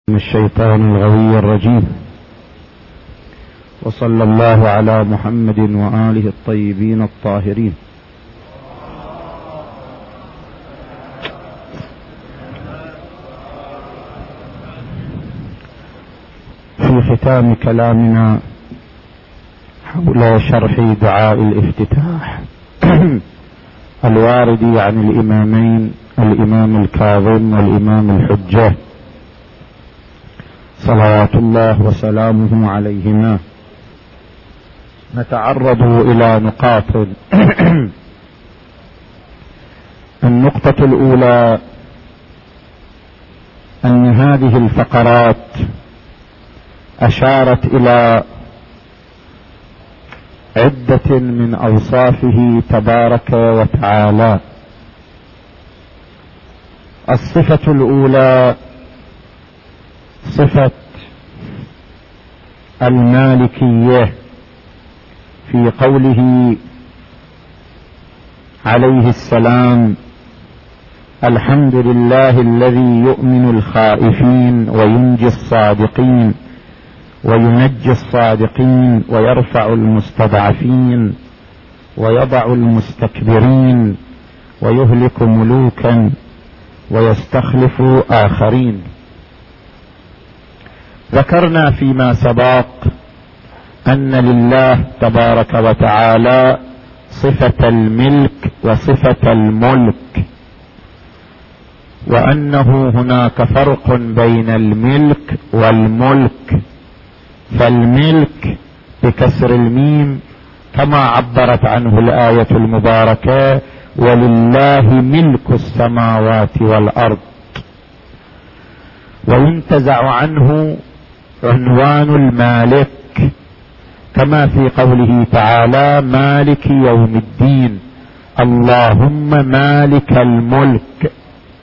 من الشيطان الغوي الرجيم، وصلى الله على محمد وآله الطيبين الطاهرين. في ختام كلامنا حول شرح دعاء الافتتاح الوارد عن الإمامين، الإمام الكاظم والإمام الحجة صلوات الله وسلامه عليهما، نتعرض إلى نقاط. النقطة الأولى أن هذه الفقرات أشارت إلى عدة من أوصافه تبارك وتعالى. الصفة الأولى صفة المالكية، في قوله عليه السلام: الحمد لله الذي يؤمن الخائفين وينجي الصادقين وينجي الصادقين ويرفع المستضعفين ويضع المستكبرين ويهلك ملوكا ويستخلف آخرين. ذكرنا فيما سبق أن لله تبارك وتعالى صفة الملك وصفة الملك، وأنه هناك فرق بين الملك والملك. فالملك بكسر الميم كما عبرت عنه الآية المباركة: ولله ملك السماوات والأرض. وينتزع عنه عنوان المالك، كما في قوله تعالى: مالك يوم الدين، اللهم مالك الملك.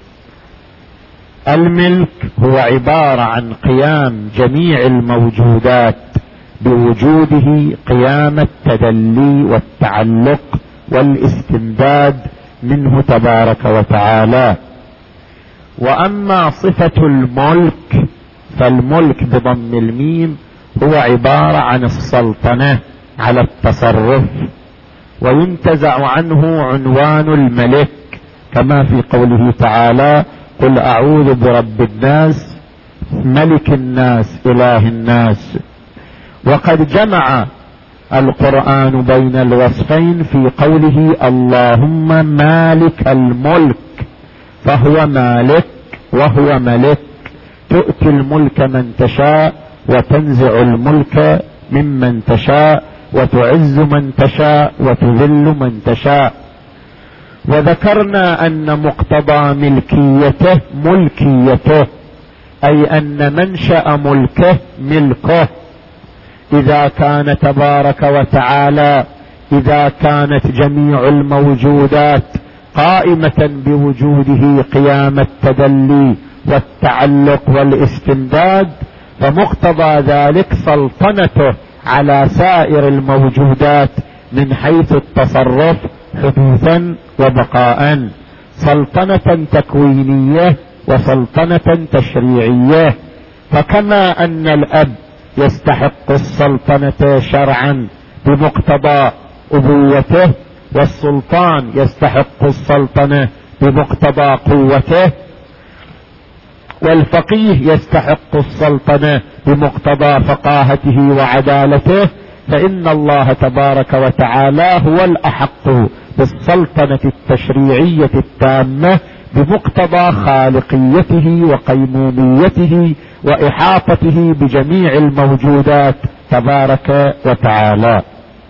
الملك هو عبارة عن قيام جميع الموجودات بوجوده قيام التدلي والتعلق والاستمداد منه تبارك وتعالى. وأما صفة الملك فالملك بضم الميم هو عبارة عن السلطنة على التصرف، وينتزع عنه عنوان الملك، كما في قوله تعالى: قل أعوذ برب الناس ملك الناس إله الناس. وقد جمع القرآن بين الوصفين في قوله: اللهم مالك الملك، فهو مالك وهو ملك، تؤتي الملك من تشاء وتنزع الملك ممن تشاء وتعز من تشاء وتذل من تشاء. وذكرنا أن مقتضى ملكيته ملكيته، أي أن منشأ ملكه ملكه. إذا كان تبارك وتعالى، إذا كانت جميع الموجودات قائمة بوجوده قيام التدلي والتعلق والاستمداد، فمقتضى ذلك سلطنته على سائر الموجودات من حيث التصرف حدوثا وبقاء، سلطنة تكوينية وسلطنة تشريعية. فكما أن الأب يستحق السلطنة شرعا بمقتضى أبوته، والسلطان يستحق السلطنة بمقتضى قوته، والفقيه يستحق السلطنة بمقتضى فقاهته وعدالته، فإن الله تبارك وتعالى هو الأحق بالسلطنة التشريعية التامة بمقتضى خالقيته وقيموميته وإحاطته بجميع الموجودات تبارك وتعالى.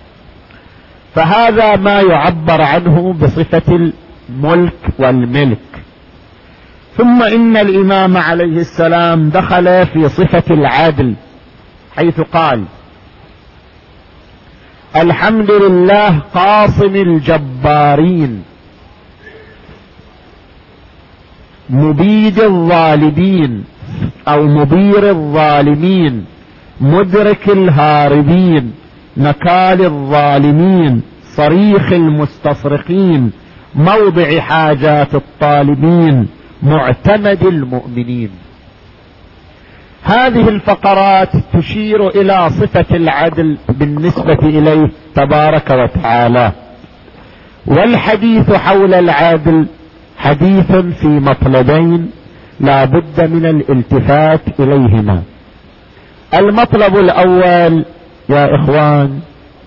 فهذا ما يعبر عنه بصفة الملك والملك. ثم إن الإمام عليه السلام دخل في صفة العدل، حيث قال: الحمد لله قاصم الجبارين مبيد الظالمين أو مبير الظالمين مدرك الهاربين نكال الظالمين صريخ المستصرخين موضع حاجات الطالبين معتمد المؤمنين. هذه الفقرات تشير إلى صفة العدل بالنسبة إليه تبارك وتعالى. والحديث حول العدل حديث في مطلبين لا بد من الالتفات إليهما. المطلب الأول يا إخوان،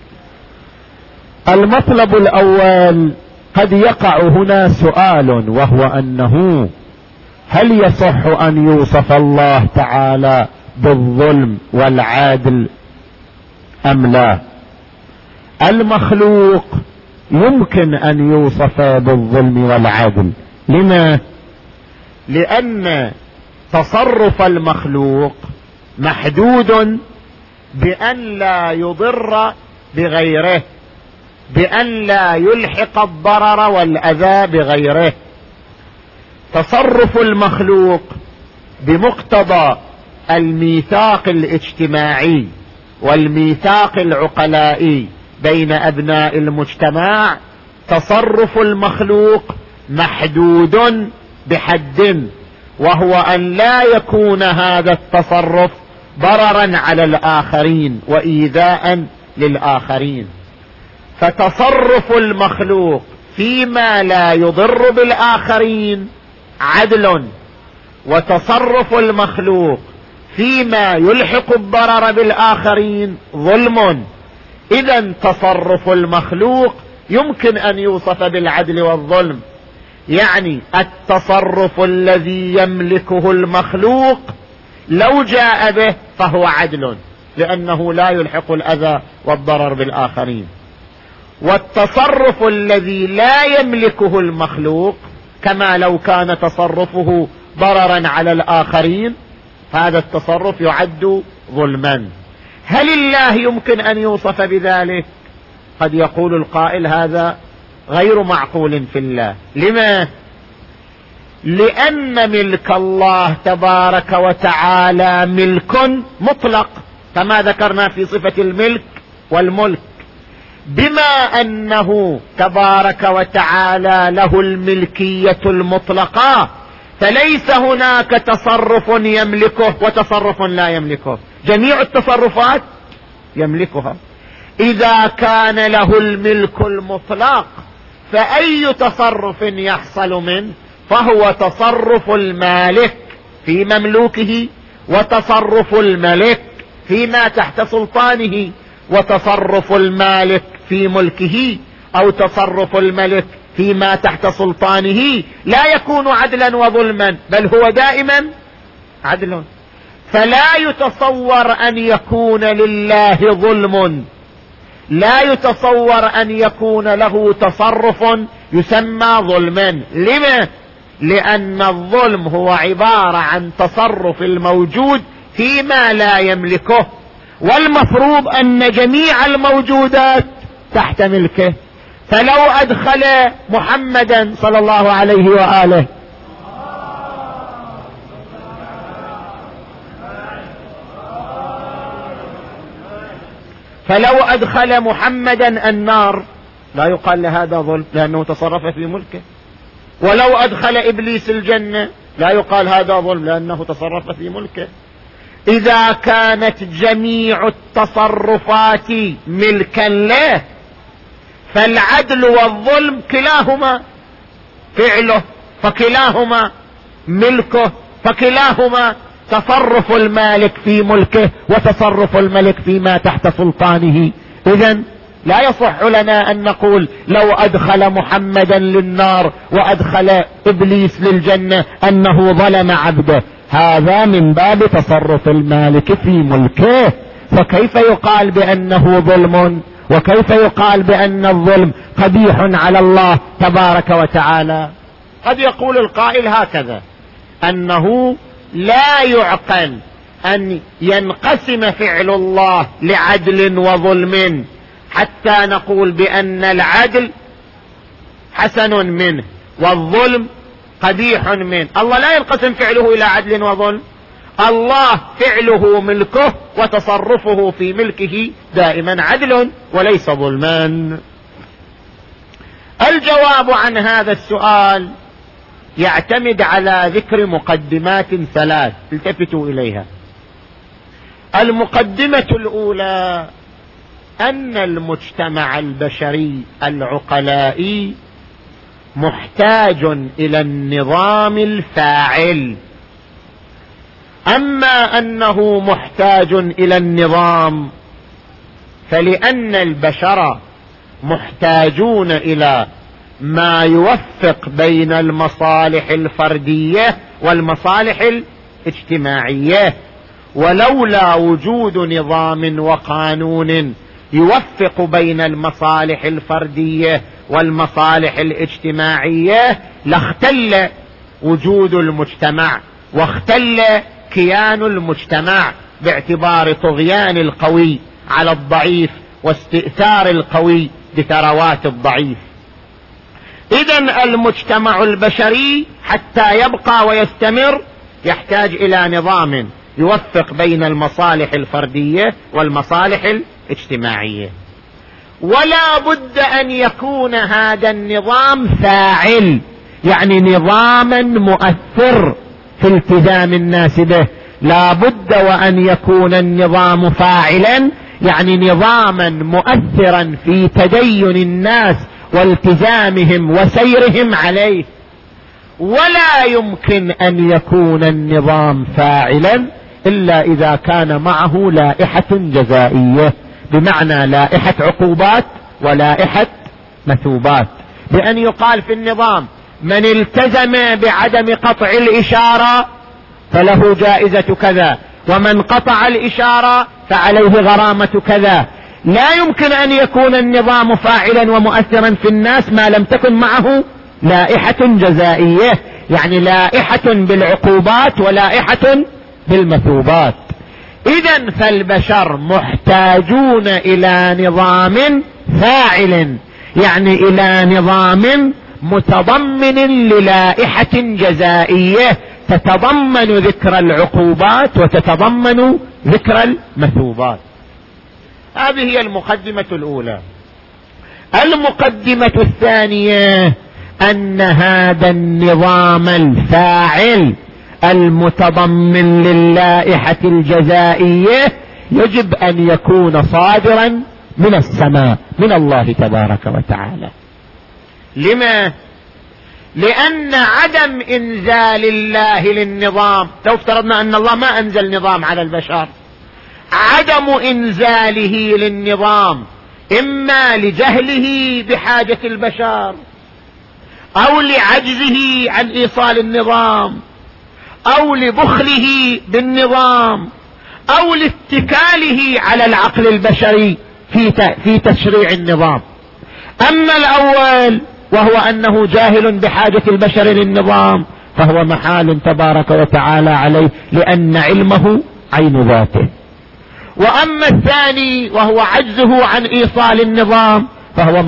المطلب الأول قد يقع هنا سؤال، وهو أنه هل يصح أن يوصف الله تعالى بالظلم والعدل أم لا؟ المخلوق يمكن أن يوصف بالظلم والعدل. لما؟ لأن تصرف المخلوق محدود بأن لا يضر بغيره، بأن لا يلحق الضرر والأذى بغيره. تصرف المخلوق بمقتضى الميثاق الاجتماعي والميثاق العقلائي بين أبناء المجتمع، تصرف المخلوق محدود بحد، وهو أن لا يكون هذا التصرف ضررا على الآخرين وإيذاء للآخرين. فتصرف المخلوق فيما لا يضر بالآخرين عدل، وتصرف المخلوق فيما يلحق الضرر بالآخرين ظلم. إذن تصرف المخلوق يمكن أن يوصف بالعدل والظلم، يعني التصرف الذي يملكه المخلوق لو جاء به فهو عدل، لأنه لا يلحق الأذى والضرر بالآخرين. والتصرف الذي لا يملكه المخلوق كما لو كان تصرفه ضررا على الآخرين، هذا التصرف يعد ظلما. هل الله يمكن أن يوصف بذلك؟ قد يقول القائل هذا غير معقول في الله. لما؟ لأن ملك الله تبارك وتعالى ملك مطلق كما ذكرنا في صفة الملك والملك. بما أنه تبارك وتعالى له الملكية المطلقة، فليس هناك تصرف يملكه وتصرف لا يملكه، جميع التصرفات يملكها. إذا كان له الملك المطلق فأي تصرف يحصل منه فهو تصرف المالك في مملوكه، وتصرف الملك فيما تحت سلطانه، وتصرف المالك في ملكه أو تصرف الملك فيما تحت سلطانه لا يكون عدلا وظلما، بل هو دائما عدل. فلا يتصور أن يكون لله ظلم، لا يتصور أن يكون له تصرف يسمى ظلما. لما؟ لأن الظلم هو عبارة عن تصرف الموجود فيما لا يملكه، والمفروض أن جميع الموجودات تحت ملكه. فلو أدخل محمدا صلى الله عليه وآله النار لا يقال لهذا ظلم، لأنه تصرف في ملكه. ولو أدخل إبليس الجنة لا يقال هذا ظلم، لأنه تصرف في ملكه. إذا كانت جميع التصرفات ملكا له، فالعدل والظلم كلاهما فعله، فكلاهما ملكه، فكلاهما تصرف المالك في ملكه وتصرف الملك فيما تحت سلطانه. إذن لا يصح لنا أن نقول لو أدخل محمدا للنار وأدخل إبليس للجنة أنه ظلم عبده، هذا من باب تصرف المالك في ملكه. فكيف يقال بأنه ظلم؟ وكيف يقال بأن الظلم قبيح على الله تبارك وتعالى؟ قد يقول القائل هكذا، أنه لا يعقل أن ينقسم فعل الله لعدل وظلم حتى نقول بأن العدل حسن منه والظلم قبيح منه. الله لا ينقسم فعله إلى عدل وظلم، الله فعله ملكه وتصرفه في ملكه دائما عدل وليس ظلما. الجواب عن هذا السؤال يعتمد على ذكر مقدمات ثلاث التفتوا إليها. المقدمة الأولى أن المجتمع البشري العقلائي محتاج إلى النظام الفاعل. أما أنه محتاج إلى النظام فلأن البشر محتاجون إلى ما يوفق بين المصالح الفردية والمصالح الاجتماعية، ولولا وجود نظام وقانون يوفق بين المصالح الفردية والمصالح الاجتماعية لاختل وجود المجتمع واختل كيان المجتمع، باعتبار طغيان القوي على الضعيف واستئثار القوي بثروات الضعيف. إذن المجتمع البشري حتى يبقى ويستمر يحتاج إلى نظام يوفق بين المصالح الفردية والمصالح الاجتماعية، ولا بد أن يكون هذا النظام فاعل، يعني نظاما مؤثر في التزام الناس به. لا بد وأن يكون النظام فاعلا، يعني نظاما مؤثرا في تدين الناس والتزامهم وسيرهم عليه. ولا يمكن أن يكون النظام فاعلا إلا إذا كان معه لائحة جزائية، بمعنى لائحة عقوبات ولائحة مثوبات، بأن يقال في النظام من التزم بعدم قطع الإشارة فله جائزة كذا، ومن قطع الإشارة فعليه غرامة كذا. لا يمكن أن يكون النظام فاعلا ومؤثرا في الناس ما لم تكن معه لائحة جزائية، يعني لائحة بالعقوبات ولائحة بالمثوبات. إذن فالبشر محتاجون إلى نظام فاعل، يعني إلى نظام متضمن للائحة جزائية تتضمن ذكر العقوبات وتتضمن ذكر المثوبات. هذه هي المقدمة الأولى. المقدمة الثانية أن هذا النظام الفاعل المتضمن للائحة الجزائية يجب أن يكون صادرا من السماء، من الله تبارك وتعالى. لما؟ لأن عدم إنزال الله للنظام، لو افترضنا أن الله ما أنزل نظام على البشر، عدم إنزاله للنظام إما لجهله بحاجة البشر، أو لعجزه عن إيصال النظام، أو لبخله بالنظام، أو لاتكاله على العقل البشري في تشريع النظام. أما الأول وهو أنه جاهل بحاجة البشر للنظام فهو محال تبارك وتعالى عليه، لأن علمه عين ذاته. وأما الثاني وهو عجزه عن إيصال النظام فهو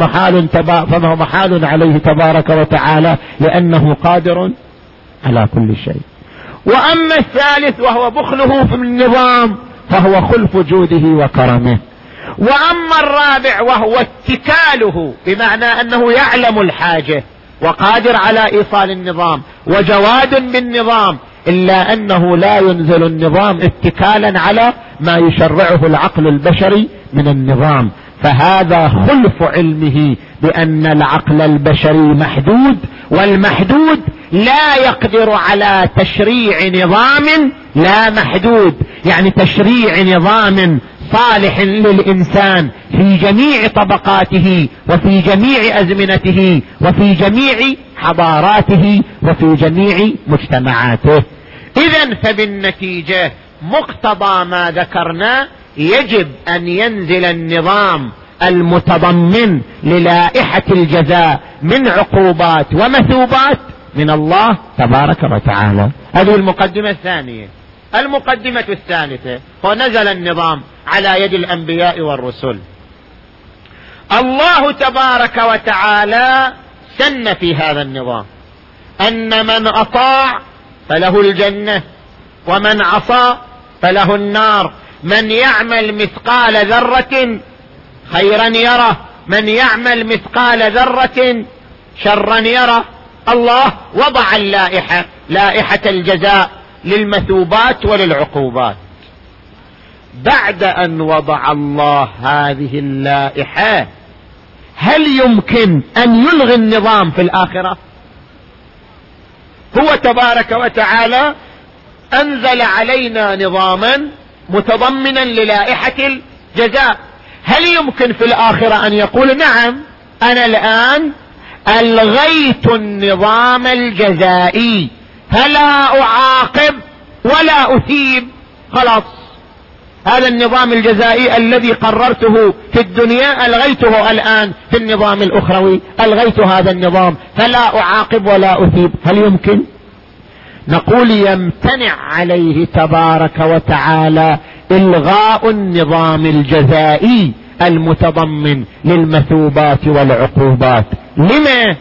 محال عليه تبارك وتعالى، لأنه قادر على كل شيء. وأما الثالث وهو بخله في النظام فهو خلف جوده وكرمه. وأما الرابع وهو اتكاله، بمعنى أنه يعلم الحاجة وقادر على إيصال النظام وجواد بالنظام، إلا أنه لا ينزل النظام اتكالا على ما يشرعه العقل البشري من النظام، فهذا خلف علمه بأن العقل البشري محدود، والمحدود لا يقدر على تشريع نظام لا محدود، يعني تشريع نظام صالح للإنسان في جميع طبقاته وفي جميع أزمنته وفي جميع حضاراته وفي جميع مجتمعاته. إذن فبالنتيجة مقتضى ما ذكرنا يجب أن ينزل النظام المتضمن للائحة الجزاء من عقوبات ومثوبات من الله تبارك وتعالى. هذه المقدمة الثانية. المقدمة الثالثة هو نزل النظام على يد الأنبياء والرسل. الله تبارك وتعالى سن في هذا النظام أن من أطاع فله الجنة ومن عصى فله النار، من يعمل مثقال ذرة خيرا يره، من يعمل مثقال ذرة شرا يره. الله وضع اللائحة، لائحة الجزاء للمثوبات وللعقوبات. بعد أن وضع الله هذه اللائحة هل يمكن أن يلغي النظام في الآخرة؟ هو تبارك وتعالى أنزل علينا نظاما متضمنا للائحة الجزاء، هل يمكن في الآخرة أن يقول نعم أنا الآن ألغيت النظام الجزائي فلا أعاقب ولا أثيب، خلاص هذا النظام الجزائي الذي قررته في الدنيا ألغيته الآن في النظام الأخروي، ألغيت هذا النظام فلا أعاقب ولا أثيب، هل يمكن؟ نقول يمتنع عليه تبارك وتعالى إلغاء النظام الجزائي المتضمن للمثوبات والعقوبات. لما؟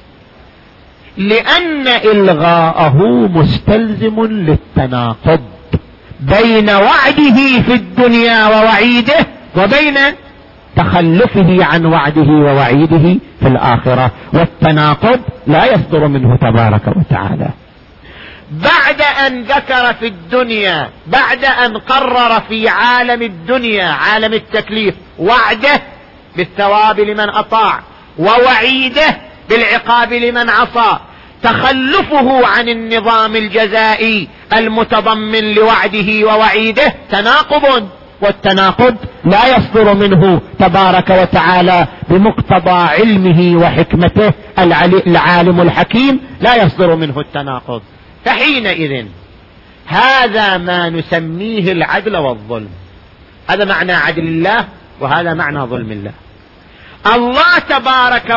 لأن إلغاءه مستلزم للتناقض بين وعده في الدنيا ووعيده وبين تخلفه عن وعده ووعيده في الآخرة، والتناقض لا يصدر منه تبارك وتعالى. بعد أن ذكر في الدنيا، بعد أن قرر في عالم الدنيا عالم التكليف وعده بالثواب لمن أطاع ووعيده بالعقاب لمن عصى، تخلفه عن النظام الجزائي المتضمن لوعده ووعيده تناقض، والتناقض لا يصدر منه تبارك وتعالى بمقتضى علمه وحكمته العالم الحكيم، لا يصدر منه التناقض. فحينئذ هذا ما نسميه العدل والظلم، هذا معنى عدل الله وهذا معنى ظلم الله. الله تبارك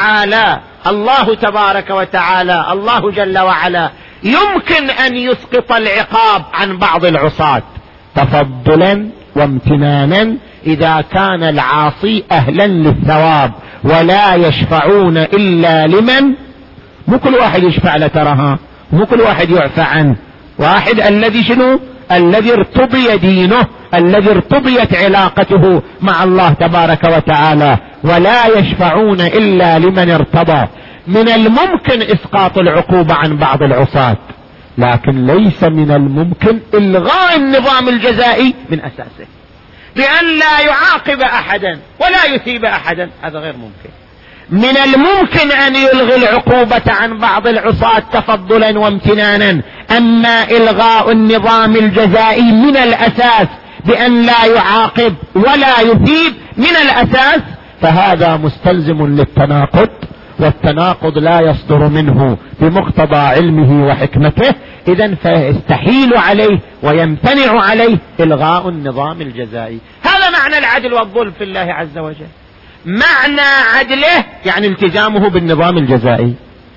وتعالى الله جل وعلا يمكن أن يسقط العقاب عن بعض العصاة تفضلا وامتنانا إذا كان العاصي أهلا للثواب، ولا يشفعون إلا لمن، مو كل واحد يشفع لترها، مو كل واحد يعفى عنه، واحد الذي شنو؟ الذي ارتضي دينه، الذي ارتضيت علاقته مع الله تبارك وتعالى، ولا يشفعون إلا لمن ارتضى. من الممكن إسقاط العقوبة عن بعض العصاة، لكن ليس من الممكن إلغاء النظام الجزائي من أساسه بأن لا يعاقب أحدا ولا يثيب أحدا، هذا غير ممكن. من الممكن أن يلغي العقوبة عن بعض العصاة تفضلا وامتنانا، أما إلغاء النظام الجزائي من الأساس بأن لا يعاقب ولا يثيب من الأساس فهذا مستلزم للتناقض، والتناقض لا يصدر منه بمقتضى علمه وحكمته، إذن فيستحيل عليه ويمتنع عليه إلغاء النظام الجزائي. هذا معنى العدل والظلم في الله عز وجل. معنى عدله يعني التزامه بالنظام الجزائي،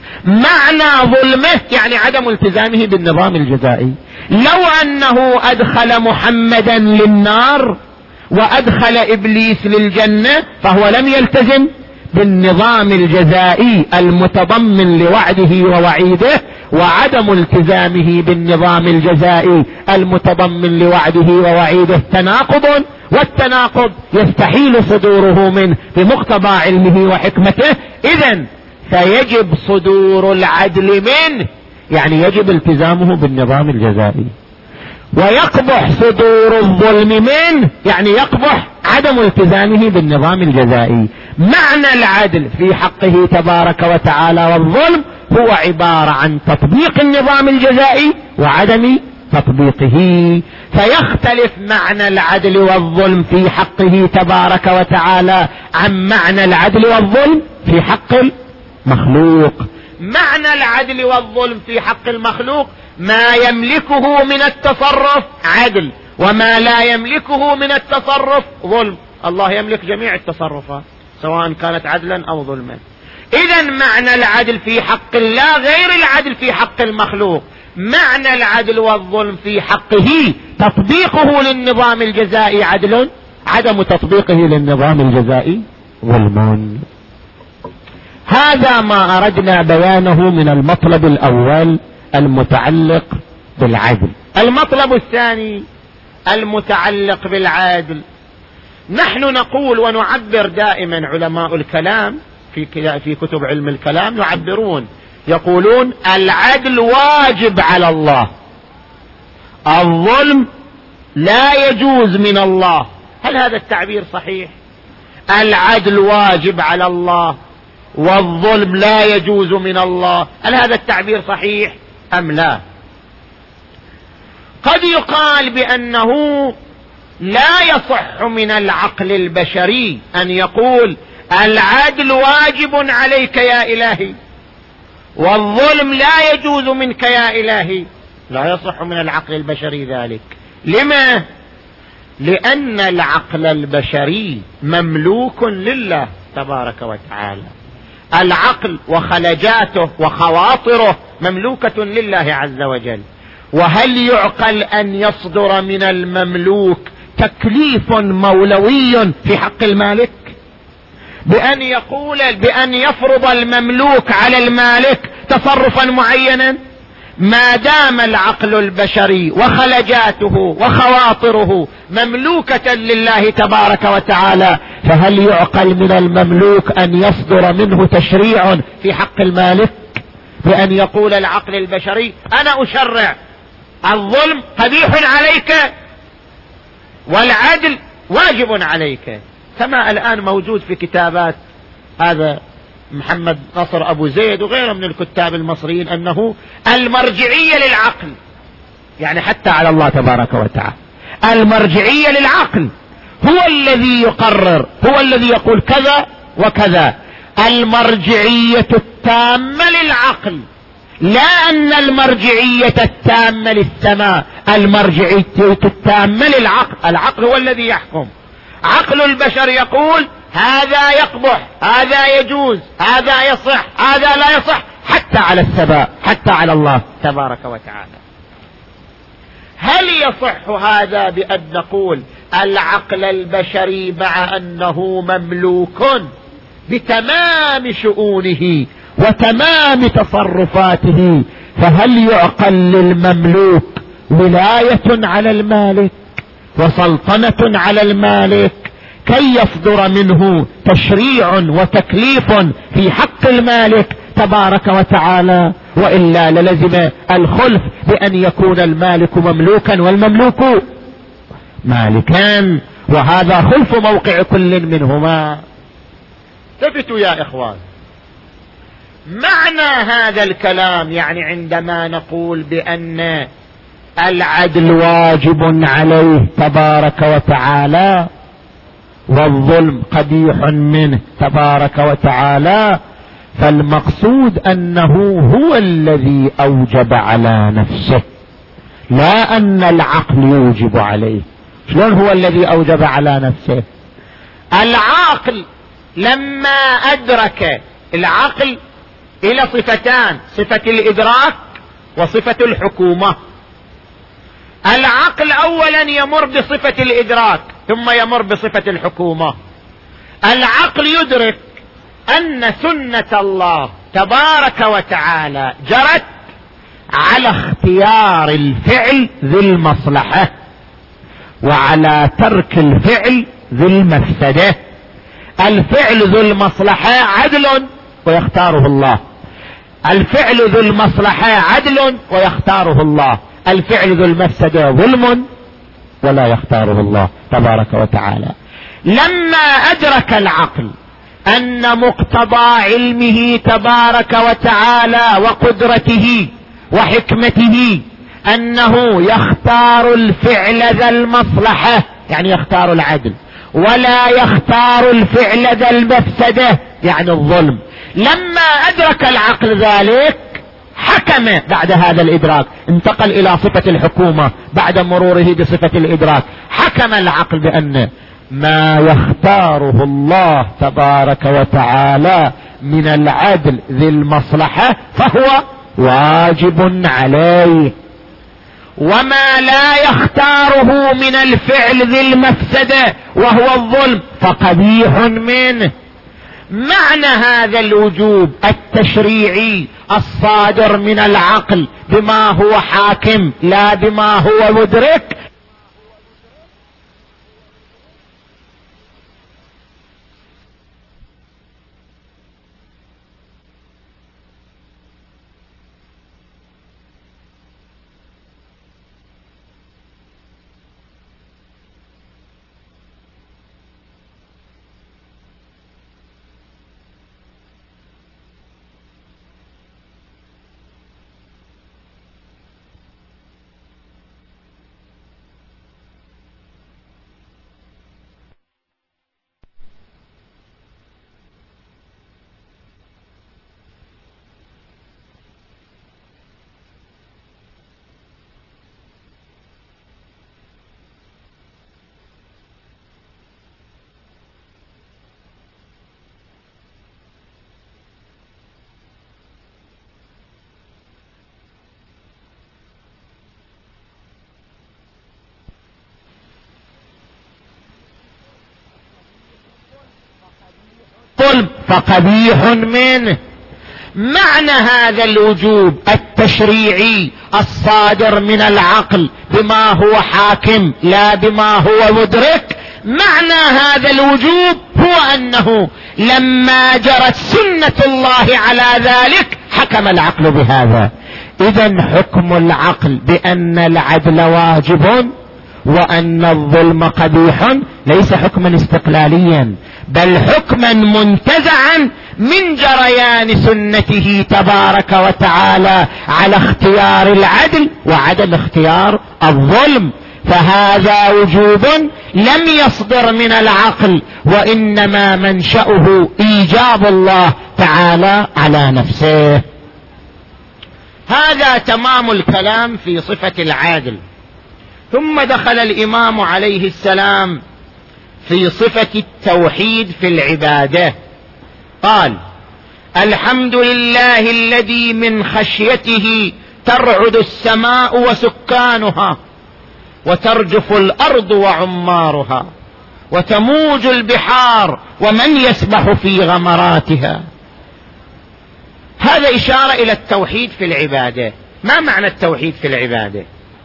معنى ظلمه يعني عدم التزامه بالنظام الجزائي. لو أنه أدخل محمدا للنار وأدخل إبليس للجنة فهو لم يلتزم بالنظام الجزائي المتضمن لوعده ووعيده، وعدم التزامه بالنظام الجزائي المتضمن لوعده ووعيده تناقض، والتناقض يستحيل صدوره منه بمقتضى علمه وحكمته. إذن فيجب صدور العدل منه، يعني يجب التزامه بالنظام الجزائي، ويقبح صدور الظلم منه، يعني يقبح عدم التزامه بالنظام الجزائي. معنى العدل في حقه تبارك وتعالى والظلم هو عبارة عن تطبيق النظام الجزائي وعدم تطبيقه. فيختلف معنى العدل والظلم في حقه تبارك وتعالى عن معنى العدل والظلم في حق المخلوق. معنى العدل والظلم في حق المخلوق ما يملكه من التصرف عدل، وما لا يملكه من التصرف ظلم. الله يملك جميع التصرفات سواء كانت عدلا أو ظلما. إذن معنى العدل في حق الله غير العدل في حق المخلوق. معنى العدل والظلم في حقه تطبيقه للنظام الجزائي عدل، عدم تطبيقه للنظام الجزائي ظلم. هذا ما أردنا بيانه من المطلب الأول المتعلق بالعدل. المطلب الثاني المتعلق بالعدل، نحن نقول ونعبر دائما، علماء الكلام في كتب علم الكلام يعبرون يقولون العدل واجب على الله، الظلم لا يجوز من الله، هل هذا التعبير صحيح؟ العدل واجب على الله والظلم لا يجوز من الله، هل هذا التعبير صحيح أم لا؟ قد يقال بأنه لا يصح من العقل البشري أن يقول العدل واجب عليك يا إلهي والظلم لا يجوز منك يا إلهي، لا يصح من العقل البشري ذلك. لما؟ لأن العقل البشري مملوك لله تبارك وتعالى، العقل وخلجاته وخواطره مملوكة لله عز وجل. وهل يعقل أن يصدر من المملوك تكليف مولوي في حق المالك بأن يفرض المملوك على المالك تصرفا معينا؟ ما دام العقل البشري وخلجاته وخواطره مملوكة لله تبارك وتعالى، فهل يعقل من المملوك أن يصدر منه تشريع في حق المالك بأن يقول العقل البشري أنا أشرع الظلم قبيح عليك والعدل واجب عليك، كما الآن موجود في كتابات هذا محمد نصر أبو زيد وغيره من الكتاب المصريين أنه المرجعية للعقل، يعني حتى على الله تبارك وتعالى المرجعية للعقل، هو الذي يقرر، هو الذي يقول كذا وكذا. المرجعية التامة للعقل، لا أن المرجعية التامة للسماء، المرجعية التامة للعقل، العقل هو الذي يحكم. عقل البشر يقول هذا يقبح، هذا يجوز، هذا يصح، هذا لا يصح، حتى على السماء، حتى على الله تبارك وتعالى. هل يصح هذا بأن نقول العقل البشري مع أنه مملوك بتمام شؤونه وتمام تصرفاته، فهل يعقل للمملوك ولاية على المالك وسلطنة على المالك كي يصدر منه تشريع وتكليف في حق المالك تبارك وتعالى؟ وإلا للزم الخلف بأن يكون المالك مملوكا والمملوك مالكا، وهذا خلف موقع كل منهما. التفتوا يا إخوان، معنى هذا الكلام يعني عندما نقول بأن العدل واجب عليه تبارك وتعالى والظلم قبيح منه تبارك وتعالى، فالمقصود أنه هو الذي أوجب على نفسه، لا أن العقل يوجب عليه. شلون هو الذي أوجب على نفسه؟ العاقل لما أدرك، العقل إلى صفتان، صفة الإدراك وصفة الحكومة. العقل أولا يمر بصفة الإدراك ثم يمر بصفة الحكومة. العقل يدرك أن سنة الله تبارك وتعالى جرت على اختيار الفعل ذي المصلحة وعلى ترك الفعل ذي المفسدة. الفعل ذو المصلحة عدل ويختاره الله، الفعل ذو المصلحة عدل ويختاره الله، الفعل ذو المفسدة ظلم ولا يختاره الله تبارك وتعالى. لما أدرك العقل أن مقتضى علمه تبارك وتعالى وقدرته وحكمته أنه يختار الفعل ذا المصلحة، يعني يختار العدل، ولا يختار الفعل ذا المفسدة يعني الظلم، لما أدرك العقل ذلك حكم بعد هذا الإدراك، انتقل إلى صفة الحكومة بعد مروره بصفة الإدراك. حكم العقل بأن ما يختاره الله تبارك وتعالى من العدل ذي المصلحة فهو واجب عليه، وما لا يختاره من الفعل ذي المفسدة وهو الظلم فقبيح منه. معنى هذا الوجوب التشريعي الصادر من العقل بما هو حاكم لا بما هو مدرك، فقبيح منه. معنى هذا الوجوب التشريعي الصادر من العقل بما هو حاكم لا بما هو مدرك، معنى هذا الوجوب هو أنه لما جرت سنة الله على ذلك حكم العقل بهذا. إذن حكم العقل بأن العدل واجب وأن الظلم قبيح ليس حكما استقلاليا، بل حكما منتزعا من جريان سنته تبارك وتعالى على اختيار العدل وعدم اختيار الظلم. فهذا وجوب لم يصدر من العقل، وإنما منشأه إيجاب الله تعالى على نفسه. هذا تمام الكلام في صفة العادل. ثم دخل الإمام عليه السلام في صفة التوحيد في العبادة. قال: الحمد لله الذي من خشيته ترعد السماء وسكانها وترجف الأرض وعمارها وتموج البحار ومن يسبح في غمراتها. هذا إشارة إلى التوحيد في العبادة. ما معنى التوحيد في العبادة؟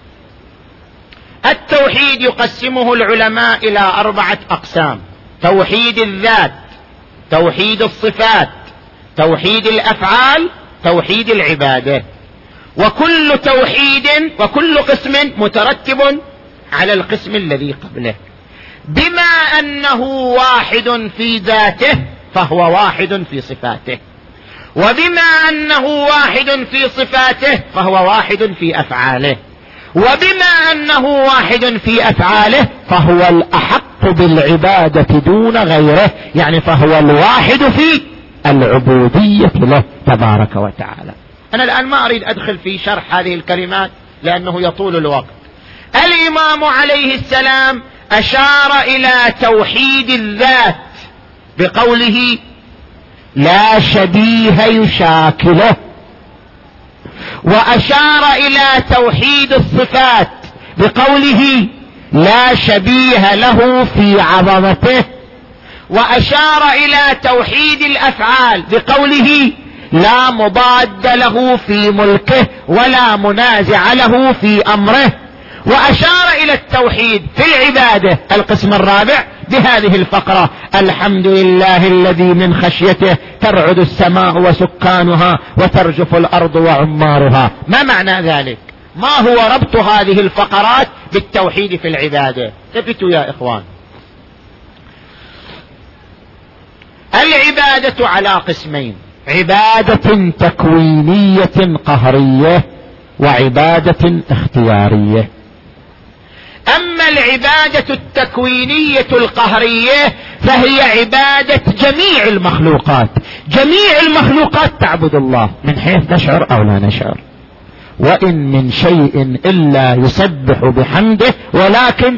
التوحيد يقسمه العلماء إلى 4 أقسام: توحيد الذات، توحيد الصفات، توحيد الأفعال، توحيد العبادة. وكل توحيد وكل قسم مترتب على القسم الذي قبله. بما أنه واحد في ذاته فهو واحد في صفاته، وبما أنه واحد في صفاته فهو واحد في أفعاله، وبما أنه واحد في أفعاله فهو الأحق بالعبادة دون غيره، يعني فهو الواحد في العبودية له تبارك وتعالى. أنا الآن ما أريد أدخل في شرح هذه الكلمات لأنه يطول الوقت. الإمام عليه السلام أشار إلى توحيد الذات بقوله: لا شبيه يشاكله، وأشار إلى توحيد الصفات بقوله: لا شبيه له في عظمته، وأشار إلى توحيد الأفعال بقوله: لا مضاد له في ملكه ولا منازع له في أمره، وأشار إلى التوحيد في العبادة القسم الرابع بهذه الفقرة: الحمد لله الذي من خشيته ترعد السماء وسكانها وترجف الأرض وعمارها. ما معنى ذلك؟ ما هو ربط هذه الفقرات بالتوحيد في العبادة؟ ثبتوا يا إخوان. العبادة على قسمين: عبادة تكوينية قهرية وعبادة اختيارية. أما العبادة التكوينية القهرية فهي عبادة جميع المخلوقات. جميع المخلوقات تعبد الله من حيث نشعر أو لا نشعر، وإن من شيء إلا يسبح بحمده ولكن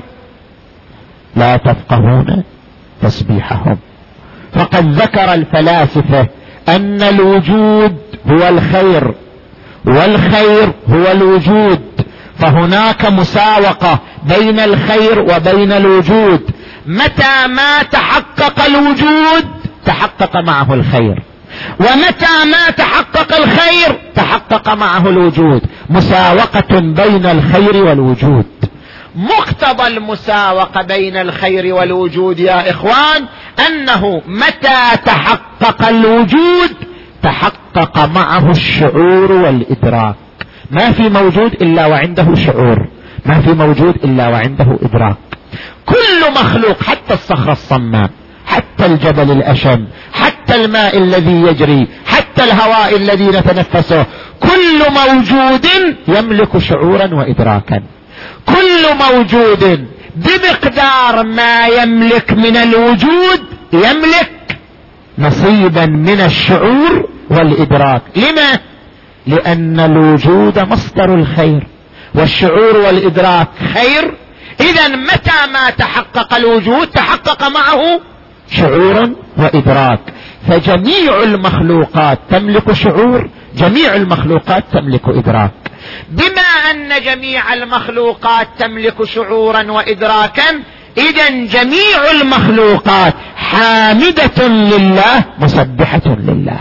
لا تفقهون تسبيحهم. فقد ذكر الفلاسفة أن الوجود هو الخير والخير هو الوجود، فهناك مساوقة بين الخير وبين الوجود. متى ما تحقق الوجود تحقق معه الخير، ومتى ما تحقق الخير تحقق معه الوجود. مساوقة بين الخير والوجود. مقتضى المساوقة بين الخير والوجود يا إخوان أنه متى تحقق الوجود تحقق معه الشعور والإدراك. ما في موجود إلا وعنده شعور، ما في موجود إلا وعنده إدراك. كل مخلوق، حتى الصخرة الصماء، حتى الجبل الأشم، حتى الماء الذي يجري، حتى الهواء الذي نتنفسه، كل موجود يملك شعورا وإدراكا. كل موجود بمقدار ما يملك من الوجود يملك نصيبا من الشعور والإدراك. لما؟ لأن الوجود مصدر الخير والشعور والإدراك خير. إذن متى ما تحقق الوجود تحقق معه شعور وإدراك. فجميع المخلوقات تملك شعور، جميع المخلوقات تملك إدراك. بما أن جميع المخلوقات تملك شعورا وإدراكا، إذن جميع المخلوقات حامدة لله مسبحة لله.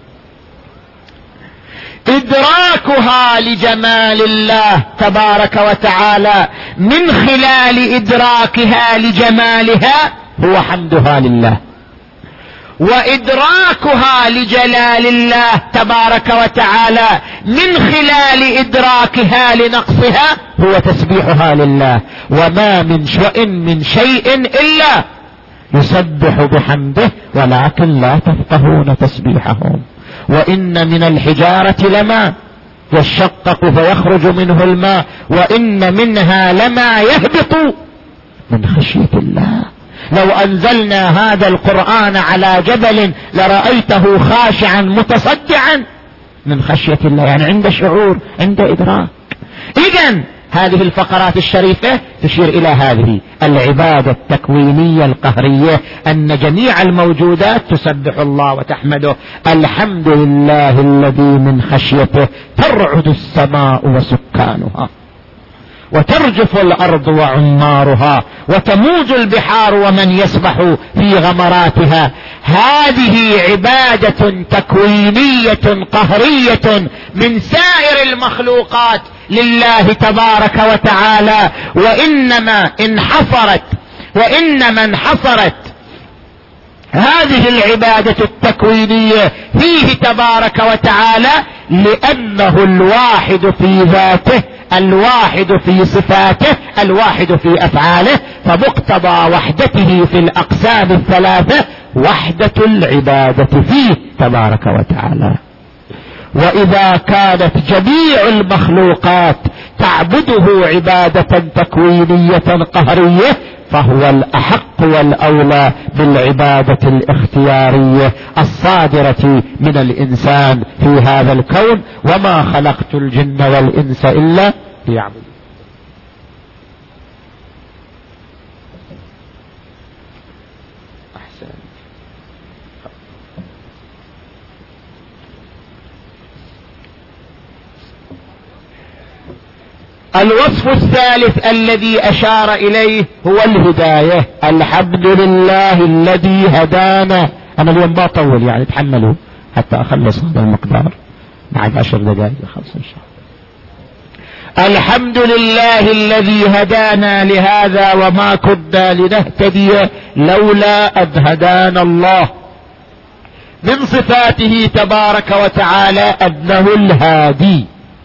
إدراكها لجمال الله تبارك وتعالى من خلال إدراكها لجمالها هو حمدها لله، وإدراكها لجلال الله تبارك وتعالى من خلال إدراكها لنقصها هو تسبيحها لله. وما من شيء إلا يسبح بحمده ولكن لا تفقهون تسبيحهم. وإن من الحجارة لما يشقق فيخرج منه الماء وإن منها لما يهبط من خشية الله. لو أنزلنا هذا القرآن على جبل لرأيته خاشعا متصدعا من خشية الله، يعني عند شعور، عند إدراك. إذن هذه الفقرات الشريفة تشير إلى هذه العبادة التكوينية القهرية، أن جميع الموجودات تسبح الله وتحمده. الحمد لله الذي من خشيته ترعد السماء وسكانها وترجف الأرض وعمارها وتموج البحار ومن يسبح في غمراتها. هذه عبادة تكوينية قهرية من سائر المخلوقات لله تبارك وتعالى. وإنما انحصرت هذه العبادة التكوينية فيه تبارك وتعالى لأنه الواحد في ذاته، الواحد في صفاته، الواحد في أفعاله، فمقتضى وحدته في الأقسام الثلاثة وحدة العبادة فيه تبارك وتعالى. وإذا كانت جميع المخلوقات تعبده عبادة تكوينية قهرية فهو الأحق والأولى بالعبادة الاختيارية الصادرة من الإنسان في هذا الكون. وما خلقت الجن والإنس إلا ليعبدون. الوصف الثالث الذي أشار إليه هو الهداية. الحمد لله الذي هدانا. أنا اليوم بطول يعني تحملوا حتى أخلص هذا المقدار بعد 10 دقائق خلص إن شاء الله. الحمد لله الذي هدانا لهذا وما كنا لنهتدي لولا أن هدانا الله. من صفاته تبارك وتعالى أنه الهادي.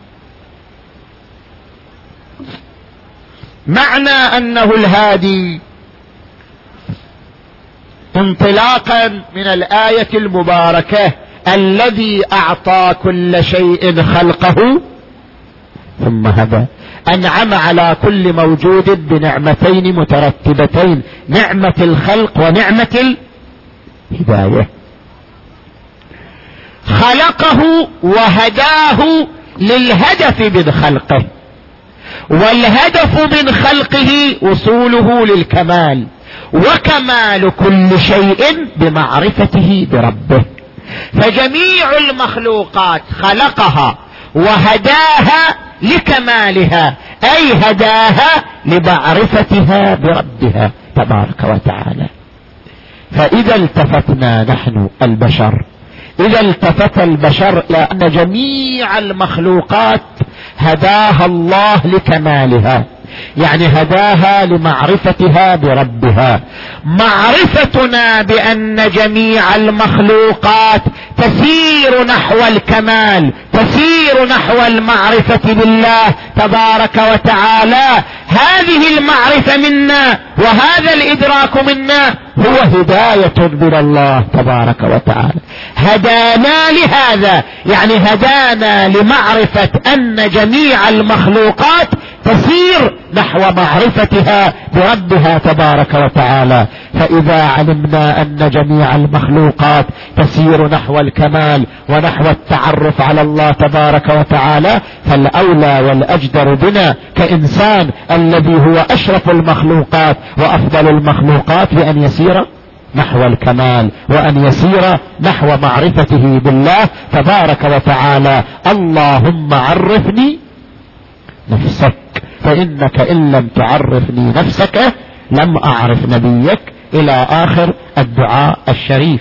معنى أنه الهادي انطلاقا من الآية المباركة الذي أعطى كل شيء خلقه ثم هدى، أنعم على كل موجود بنعمتين مترتبتين، نعمة الخلق ونعمة الهداية. خلقه وهداه للهدف من خلقه، والهدف من خلقه وصوله للكمال، وكمال كل شيء بمعرفته بربه. فجميع المخلوقات خلقها وهداها لكمالها، أي هداها لمعرفتها بربها تبارك وتعالى. فإذا التفتنا نحن البشر، إذا التفت البشر إلى أن جميع المخلوقات هداها الله لكمالها، يعني هداها لمعرفتها بربها. معرفتنا بأن جميع المخلوقات تسير نحو الكمال، تسير نحو المعرفة بالله تبارك وتعالى، هذه المعرفة منا وهذا الإدراك منا هو هداية من الله تبارك وتعالى. هدانا لهذا، يعني هدانا لمعرفة أن جميع المخلوقات تسير نحو معرفتها بربها تبارك وتعالى. فإذا علمنا أن جميع المخلوقات تسير نحو الكمال ونحو التعرف على الله تبارك وتعالى، فالأولى والأجدر بنا كإنسان الذي هو أشرف المخلوقات وأفضل المخلوقات بأن يسير نحو الكمال وأن يسير نحو معرفته بالله تبارك وتعالى. اللهم عرفني نفسك، فإنك إن لم تعرفني نفسك لم أعرف نبيك إلى آخر الدعاء الشريف.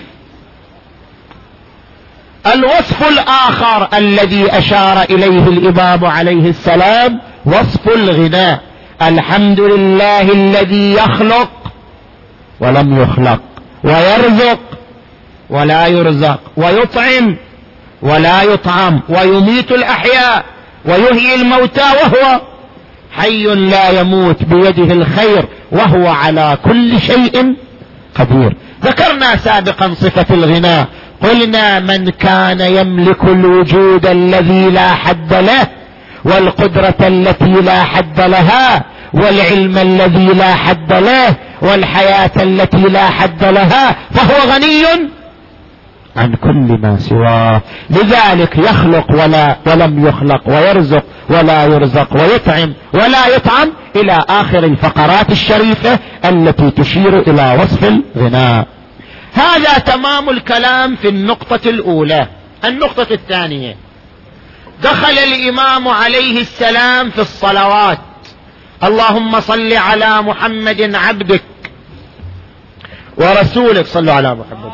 الوصف الآخر الذي أشار إليه الإمام عليه السلام وصف الغناء. الحمد لله الذي يخلق ولم يخلق، ويرزق ولا يرزق، ويطعم ولا يطعم، ويميت الأحياء ويحيي الموتى وهو حي لا يموت، بيده الخير وهو على كل شيء قدير. ذكرنا سابقا صفة الغناء، قلنا من كان يملك الوجود الذي لا حد له، والقدرة التي لا حد لها، والعلم الذي لا حد له، والحياة التي لا حد لها، فهو غني عن كل ما سواه. لذلك يخلق ولم يخلق، ويرزق ولا يرزق، ويطعم ولا يطعم، إلى آخر الفقرات الشريفة التي تشير إلى وصف الغناء. هذا تمام الكلام في النقطة الأولى. النقطة الثانية، دخل الإمام عليه السلام في الصلوات. اللهم صل على محمد عبدك ورسولك. صلوا على محمد.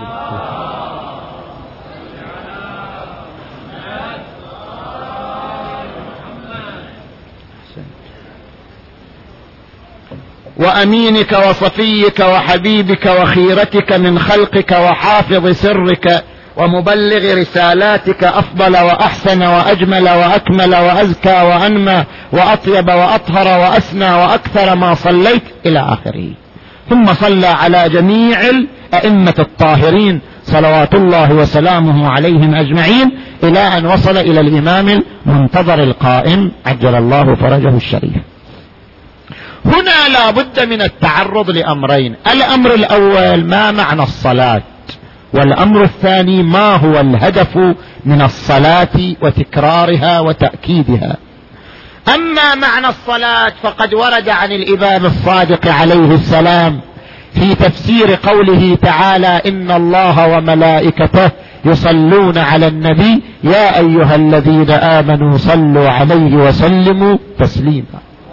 وأمينك وصفيك وحبيبك وخيرتك من خلقك وحافظ سرك ومبلغ رسالاتك، أفضل وأحسن وأجمل وأكمل وأزكى وأنمى وأطيب وأطهر وأسنى وأكثر ما صليت، إلى آخره. ثم صلى على جميع الأئمة الطاهرين صلوات الله وسلامه عليهم أجمعين، إلى أن وصل إلى الإمام المنتظر القائم عجل الله فرجه الشريف. هنا لا بد من التعرض لأمرين. الأمر الأول، ما معنى الصلاة؟ والأمر الثاني، ما هو الهدف من الصلاة وتكرارها وتأكيدها؟ أما معنى الصلاة فقد ورد عن الإمام الصادق عليه السلام في تفسير قوله تعالى: إن الله وملائكته يصلون على النبي يا أيها الذين آمنوا صلوا عليه وسلموا تسليما.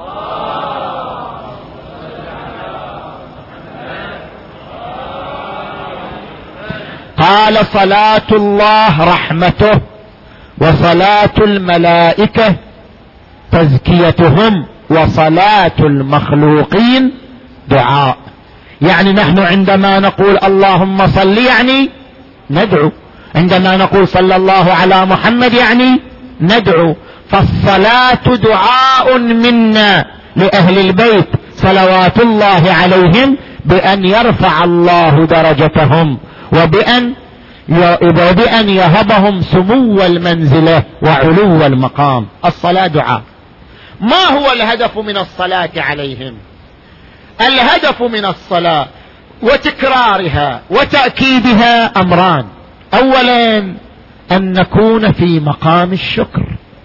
قال: صلاة الله رحمته، وصلاة الملائكة تزكيتهم، وصلاة المخلوقين دعاء. يعني نحن عندما نقول اللهم صل يعني ندعو، عندما نقول صلى الله على محمد يعني ندعو. فالصلاة دعاء منا لأهل البيت صلوات الله عليهم بأن يرفع الله درجتهم، وبأن يهبهم سمو المنزلة وعلو المقام. الصلاة دعاء. ما هو الهدف من الصلاة عليهم؟ الهدف من الصلاة وتكرارها وتأكيدها أمران. أولا، أن نكون في مقام الشكر.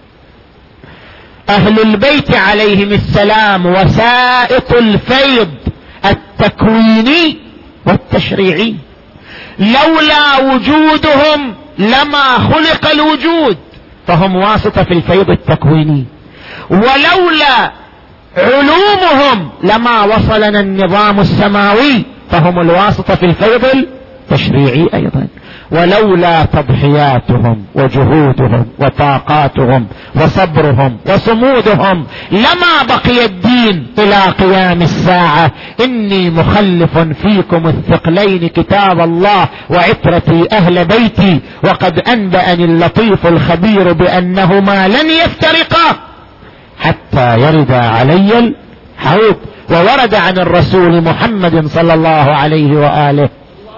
أهل البيت عليهم السلام وسائط الفيض التكويني والتشريعي، لولا وجودهم لما خلق الوجود، فهم واسطة في الفيض التكويني. ولولا علومهم لما وصلنا النظام السماوي، فهم الواسطة في الفيض التشريعي أيضا. ولولا تضحياتهم وجهودهم وطاقاتهم وصبرهم وصمودهم لما بقي الدين إلى قيام الساعة. إني مخلف فيكم الثقلين كتاب الله وعترتي أهل بيتي، وقد أنبأني اللطيف الخبير بأنهما لن يفترقا حتى يرد علي الحوض. وورد عن الرسول محمد صلى الله عليه وآله: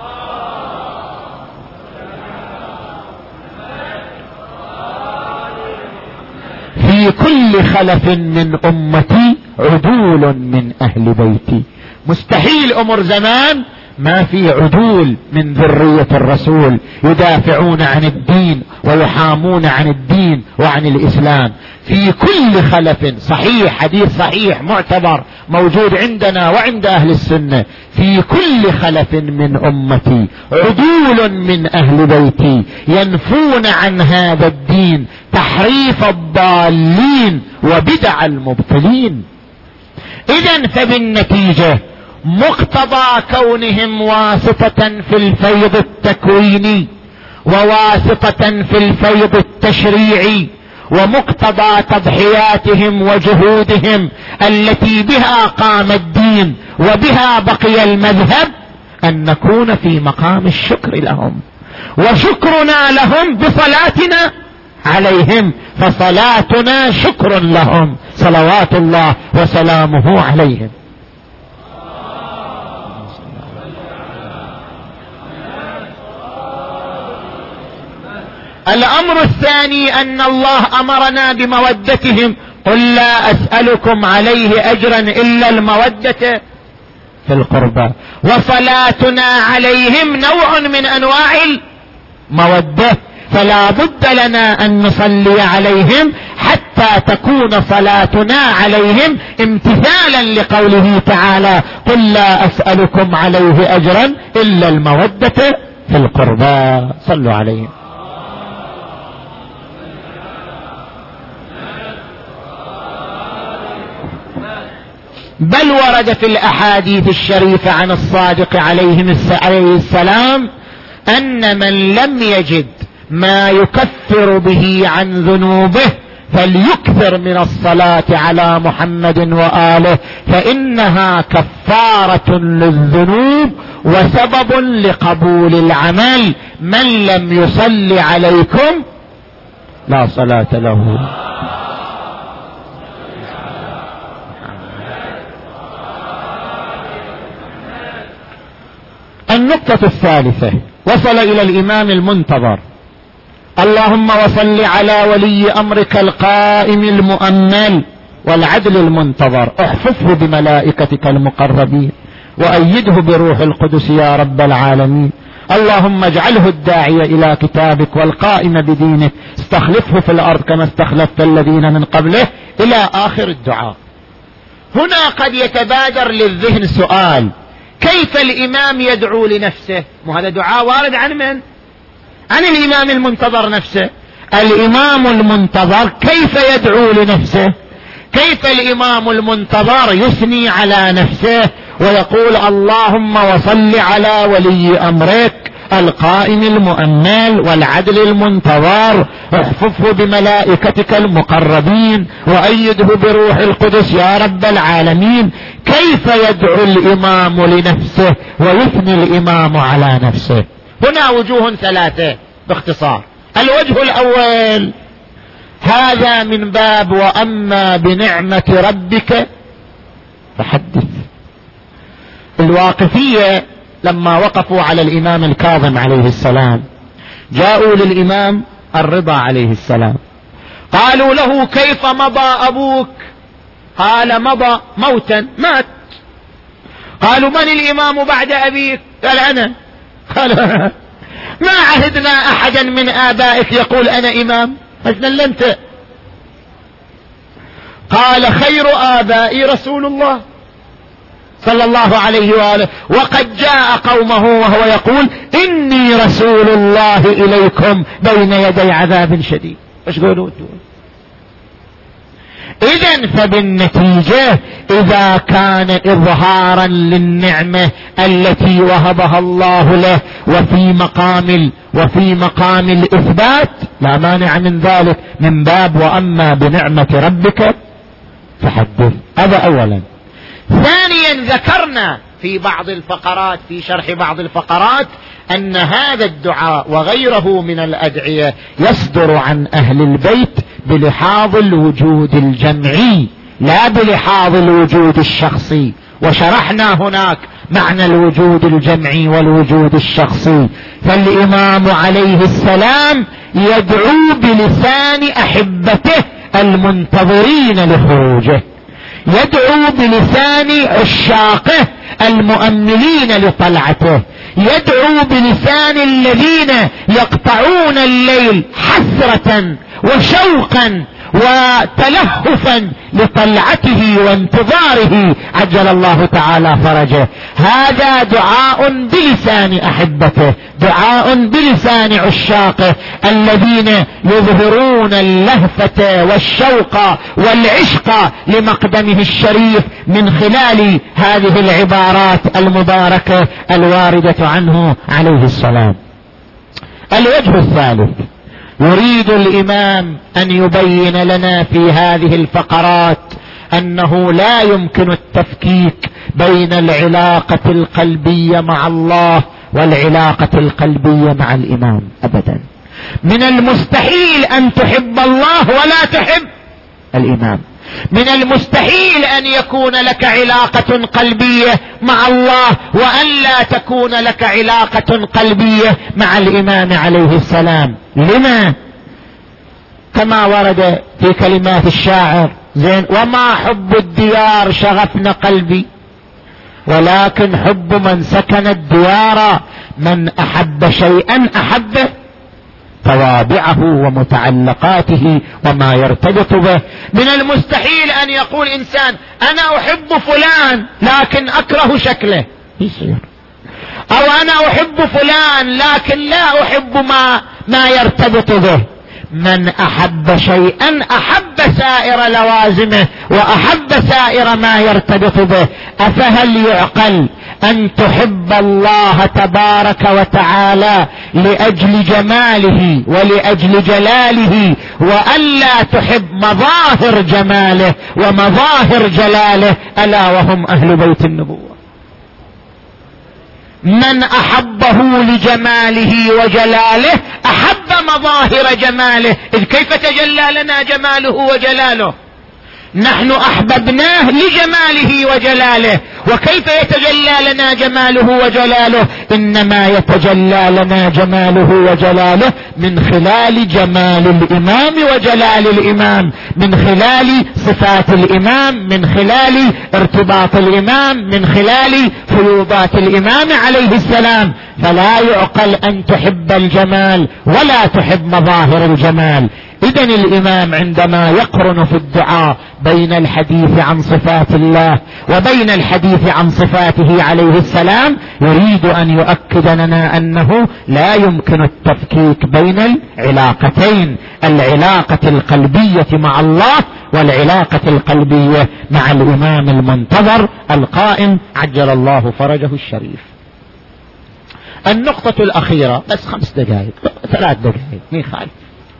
في كل خلف من أمتي عدول من أهل بيتي. مستحيل أمر زمان ما في عدول من ذرية الرسول يدافعون عن الدين ويحامون عن الدين وعن الإسلام. في كل خلف، صحيح، حديث صحيح معتبر موجود عندنا وعند أهل السنة: في كل خلف من أمتي عدول من أهل بيتي ينفون عن هذا الدين تحريف الضالين وبدع المبطلين. إذن فبالنتيجة مقتضى كونهم واسطة في الفيض التكويني وواسطة في الفيض التشريعي، ومقتضى تضحياتهم وجهودهم التي بها قام الدين وبها بقي المذهب، أن نكون في مقام الشكر لهم، وشكرنا لهم بصلاتنا عليهم، فصلاتنا شكر لهم صلوات الله وسلامه عليهم. الأمر الثاني أن الله أمرنا بمودتهم، قل لا أسألكم عليه أجرا إلا المودة في القربى، وصلاتنا عليهم نوع من أنواع المودة، فلا بد لنا أن نصلي عليهم حتى تكون صلاتنا عليهم امتثالا لقوله تعالى قل لا أسألكم عليه أجرا إلا المودة في القربى. صلوا عليه. بل ورد في الأحاديث الشريفة عن الصادق عليه السلام أن من لم يجد ما يكفر به عن ذنوبه فليكثر من الصلاة على محمد وآله، فإنها كفارة للذنوب وسبب لقبول العمل. من لم يصلي عليكم لا صلاة له. النقطة الثالثة وصل إلى الإمام المنتظر، اللهم وصل على ولي أمرك القائم المؤمل والعدل المنتظر، احفظه بملائكتك المقربين وأيده بروح القدس يا رب العالمين. اللهم اجعله الداعي إلى كتابك والقائم بدينك، استخلفه في الأرض كما استخلفت الذين من قبله، إلى آخر الدعاء. هنا قد يتبادر للذهن سؤال، كيف الإمام يدعو لنفسه؟ وهذا دعاء وارد عن من؟ عن الإمام المنتظر نفسه. الإمام المنتظر كيف يدعو لنفسه؟ كيف الإمام المنتظر يثني على نفسه ويقول اللهم وصل على ولي أمرك القائم المؤمل والعدل المنتظر، احفظه بملائكتك المقربين وأيده بروح القدس يا رب العالمين؟ كيف يدعو الإمام لنفسه ويثني الإمام على نفسه؟ هنا وجوه ثلاثة باختصار. الوجه الأول، هذا من باب وأما بنعمة ربك فحدث. الواقفية لما وقفوا على الإمام الكاظم عليه السلام جاءوا للإمام الرضا عليه السلام، قالوا له كيف مضى أبوك؟ قال مضى موتا، مات. قالوا من الإمام بعد أبيك؟ قال أنا. قال ما عهدنا أحدا من آبائك يقول أنا إمام، فسلمت. قال خير آبائي رسول الله صلى الله عليه وآله، وقد جاء قومه وهو يقول إني رسول الله إليكم بين يدي عذاب شديد. ايش قولوا؟ إذن فبالنتيجة إذا كان إظهارا للنعمة التي وهبها الله له وفي مقام الإثبات لا مانع من ذلك، من باب وأما بنعمة ربك فحدث. هذا أولا. ثانيا، ذكرنا في بعض الفقرات في شرح بعض الفقرات أن هذا الدعاء وغيره من الأدعية يصدر عن أهل البيت بلحاظ الوجود الجمعي لا بلحاظ الوجود الشخصي، وشرحنا هناك معنى الوجود الجمعي والوجود الشخصي. فالإمام عليه السلام يدعو بلسان أحبته المنتظرين لخروجه، يدعو بلسان عشاقه المؤملين لطلعته، يدعو بلسان الذين يقطعون الليل حسرة وشوقا وتلهفا لطلعته وانتظاره عجل الله تعالى فرجه. هذا دعاء بلسان أحبته، دعاء بلسان عشاقه الذين يظهرون اللهفة والشوق والعشق لمقدمه الشريف من خلال هذه العبارات المباركة الواردة عنه عليه السلام. الوجه الثالث، يريد الإمام أن يبين لنا في هذه الفقرات أنه لا يمكن التفكيك بين العلاقة القلبية مع الله والعلاقة القلبية مع الإمام أبدا. من المستحيل أن تحب الله ولا تحب الإمام، من المستحيل أن يكون لك علاقة قلبية مع الله وأن لا تكون لك علاقة قلبية مع الإمام عليه السلام. لما؟ كما ورد في كلمات الشاعر زين: وما حب الديار شغفنا قلبي ولكن حب من سكن الديار، من أحب شيئا أحبه توابعه ومتعلقاته وما يرتبط به. من المستحيل أن يقول إنسان أنا أحب فلان لكن أكره شكله يصير، أو أنا أحب فلان لكن لا أحب ما يرتبط به. من أحب شيئا أحب سائر لوازمه وأحب سائر ما يرتبط به. أفهل يعقل أن تحب الله تبارك وتعالى لأجل جماله ولأجل جلاله وألا تحب مظاهر جماله ومظاهر جلاله ألا وهم أهل بيت النبوة؟ من أحبه لجماله وجلاله أحب مظاهر جماله، إذ كيف تجلى لنا جماله وجلاله؟ نحن أحببناه لجماله وجلاله، وكيف يتجلى لنا جماله وجلاله؟ إنما يتجلى لنا جماله وجلاله من خلال جمال الإمام وجلال الإمام، من خلال صفات الإمام، من خلال ارتباط الإمام، من خلال فيوضات الإمام عليه السلام. فلا يعقل أن تحب الجمال ولا تحب مظاهر الجمال. إذن الإمام عندما يقرن في الدعاء بين الحديث عن صفات الله وبين الحديث عن صفاته عليه السلام يريد أن يؤكد لنا أنه لا يمكن التفكيك بين العلاقتين، العلاقة القلبية مع الله والعلاقة القلبية مع الإمام المنتظر القائم عجل الله فرجه الشريف. النقطة الأخيرة، بس 5 دقائق 3 دقائق مين خالف.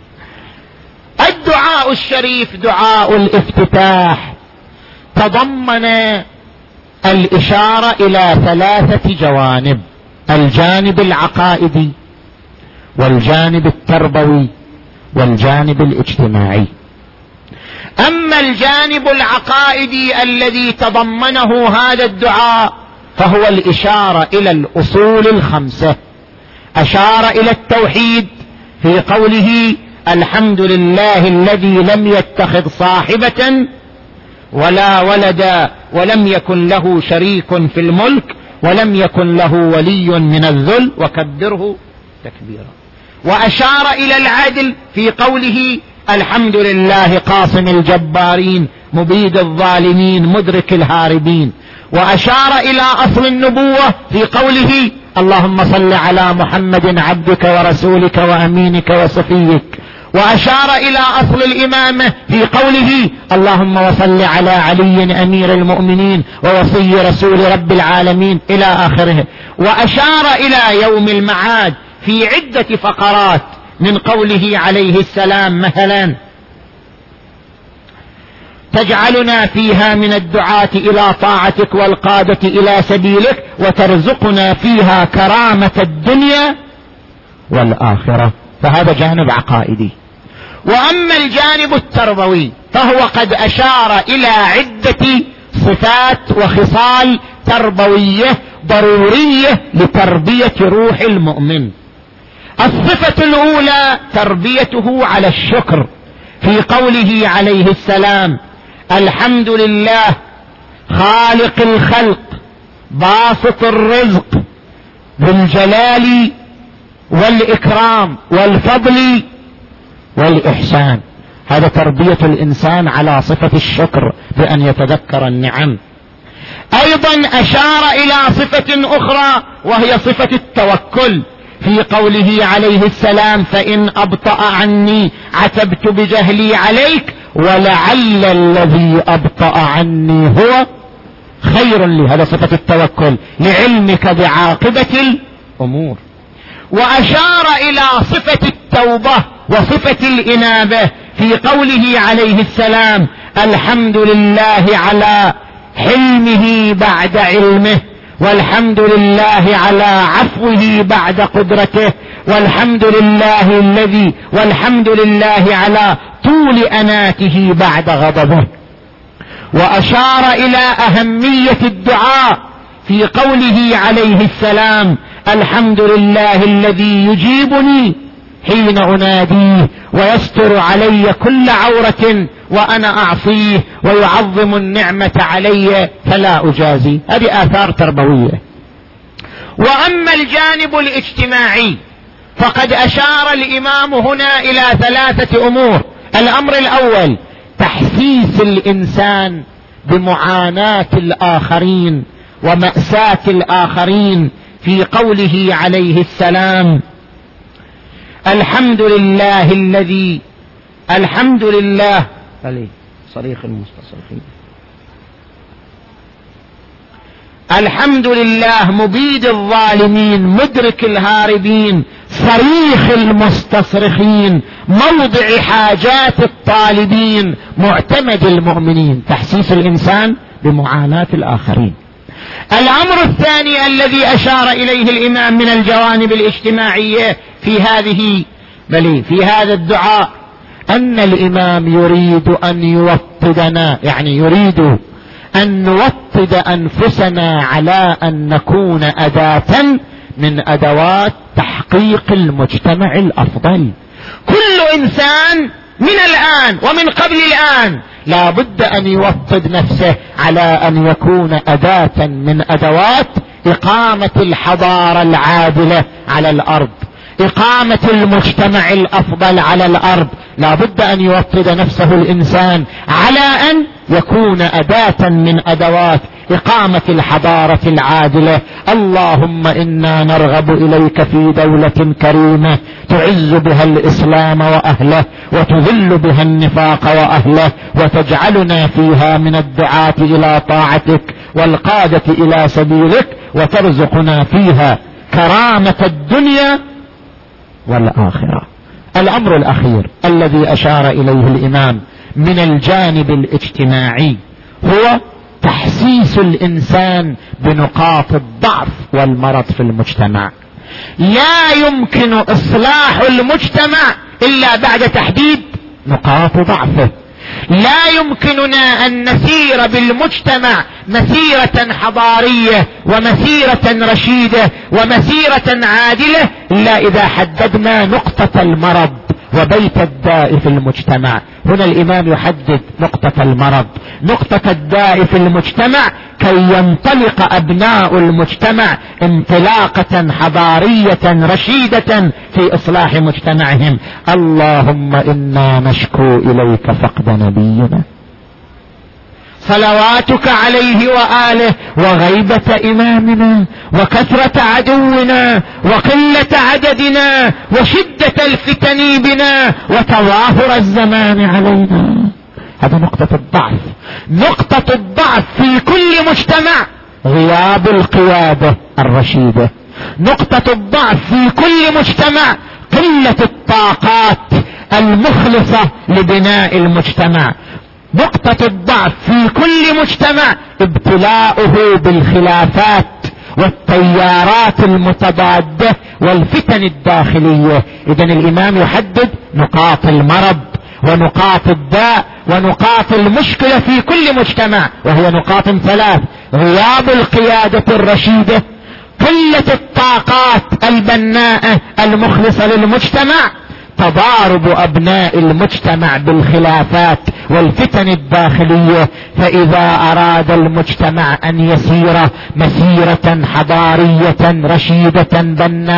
الدعاء الشريف دعاء الافتتاح تضمن الإشارة إلى 3 جوانب: الجانب العقائدي والجانب التربوي والجانب الاجتماعي. أما الجانب العقائدي الذي تضمنه هذا الدعاء فهو الإشارة إلى الأصول 5. أشار إلى التوحيد في قوله الحمد لله الذي لم يتخذ صاحبة ولا ولدا ولم يكن له شريك في الملك ولم يكن له ولي من الذل وكبره تكبيرا. وأشار إلى العدل في قوله الحمد لله قاصم الجبارين مبيد الظالمين مدرك الهاربين. وأشار إلى أصل النبوة في قوله اللهم صل على محمد عبدك ورسولك وأمينك وصفيك. وأشار إلى أصل الإمامة في قوله اللهم وصل على علي أمير المؤمنين ووصي رسول رب العالمين إلى آخره. وأشار إلى يوم المعاد في عدة فقرات من قوله عليه السلام مثلا تجعلنا فيها من الدعاة إلى طاعتك والقادة إلى سبيلك وترزقنا فيها كرامة الدنيا والآخرة. فهذا جانب عقائدي. وأما الجانب التربوي فهو قد أشار إلى عدة صفات وخصال تربوية ضرورية لتربية روح المؤمن. الصفة الأولى تربيته على الشكر في قوله عليه السلام الحمد لله خالق الخلق باسط الرزق ذو الجلال والإكرام والفضل والإحسان. هذا تربية الإنسان على صفة الشكر بأن يتذكر النعم. أيضا أشار إلى صفة أخرى وهي صفة التوكل في قوله عليه السلام: فإن أبطأ عني عتبت بجهلي عليك ولعل الذي أبطأ عني هو خير لي. هذا صفة التوكل لعلمك بعاقبة الأمور. وأشار إلى صفة التوبة وصفة الإنابة في قوله عليه السلام: الحمد لله على حلمه بعد علمه، والحمد لله على عفوه بعد قدرته، والحمد لله على طول أناته بعد غضبه. وأشار إلى أهمية الدعاء في قوله عليه السلام: الحمد لله الذي يجيبني حين أناديه ويستر علي كل عورة وأنا أعصيه ويعظم النعمة علي فلا أجازي. هذه آثار تربوية. وأما الجانب الاجتماعي فقد أشار الإمام هنا إلى 3 أمور. الأمر الأول: تحسيس الإنسان بمعاناة الآخرين ومأساة الآخرين في قوله عليه السلام: الحمد لله صريخ المستصرخين، الحمد لله مبيد الظالمين مدرك الهاربين صريخ المستصرخين موضع حاجات الطالبين معتمد المؤمنين. تحسيس الإنسان بمعاناة الآخرين. الأمر الثاني الذي أشار إليه الإمام من الجوانب الاجتماعية في هذا الدعاء أن الإمام يريد أن يوطدنا، يعني يريد أن نوطد أنفسنا على أن نكون أداة من أدوات تحقيق المجتمع الأفضل. كل إنسان من الآن ومن قبل الآن لا بد أن يوطد نفسه على أن يكون أداة من أدوات إقامة الحضارة العادلة على الأرض، إقامة المجتمع الأفضل على الأرض. لا بد أن يوطد نفسه الإنسان على أن يكون أداة من أدوات إقامة الحضارة العادلة. اللهم إنا نرغب إليك في دولة كريمة تعز بها الإسلام وأهله وتذل بها النفاق وأهله، وتجعلنا فيها من الدعاة إلى طاعتك والقادة إلى سبيلك، وترزقنا فيها كرامة الدنيا والآخرة. الأمر الأخير الذي أشار إليه الإمام من الجانب الاجتماعي هو تحسيس الإنسان بنقاط الضعف والمرض في المجتمع. لا يمكن إصلاح المجتمع إلا بعد تحديد نقاط ضعفه. لا يمكننا أن نسير بالمجتمع مسيرة حضارية ومسيرة رشيدة ومسيرة عادلة إلا إذا حددنا نقطة المرض وبيت الداء في المجتمع. هنا الإمام يحدد نقطة المرض، نقطة الداء في المجتمع، كي ينطلق أبناء المجتمع انطلاقة حضارية رشيدة في إصلاح مجتمعهم. اللهم إنا نشكو إليك فقد نبينا صلواتك عليه وآله وغيبة إمامنا وكثرة عدونا وقلة عددنا وشدة الفتن بنا وتظاهر الزمان علينا. هذا نقطة الضعف. نقطة الضعف في كل مجتمع غياب القيادة الرشيدة. نقطة الضعف في كل مجتمع قلة الطاقات المخلصة لبناء المجتمع. نقطة الضعف في كل مجتمع ابتلاؤه بالخلافات والتيارات المتضادة والفتن الداخلية. إذن الإمام يحدد نقاط المرض ونقاط الداء ونقاط المشكلة في كل مجتمع، وهي نقاط 3: غياب القيادة الرشيدة، قلة الطاقات البناءة المخلصة للمجتمع، تضارب أبناء المجتمع بالخلافات والفتن الداخلية. فإذا أراد المجتمع أن يسير مسيرة حضارية رشيدة بناءة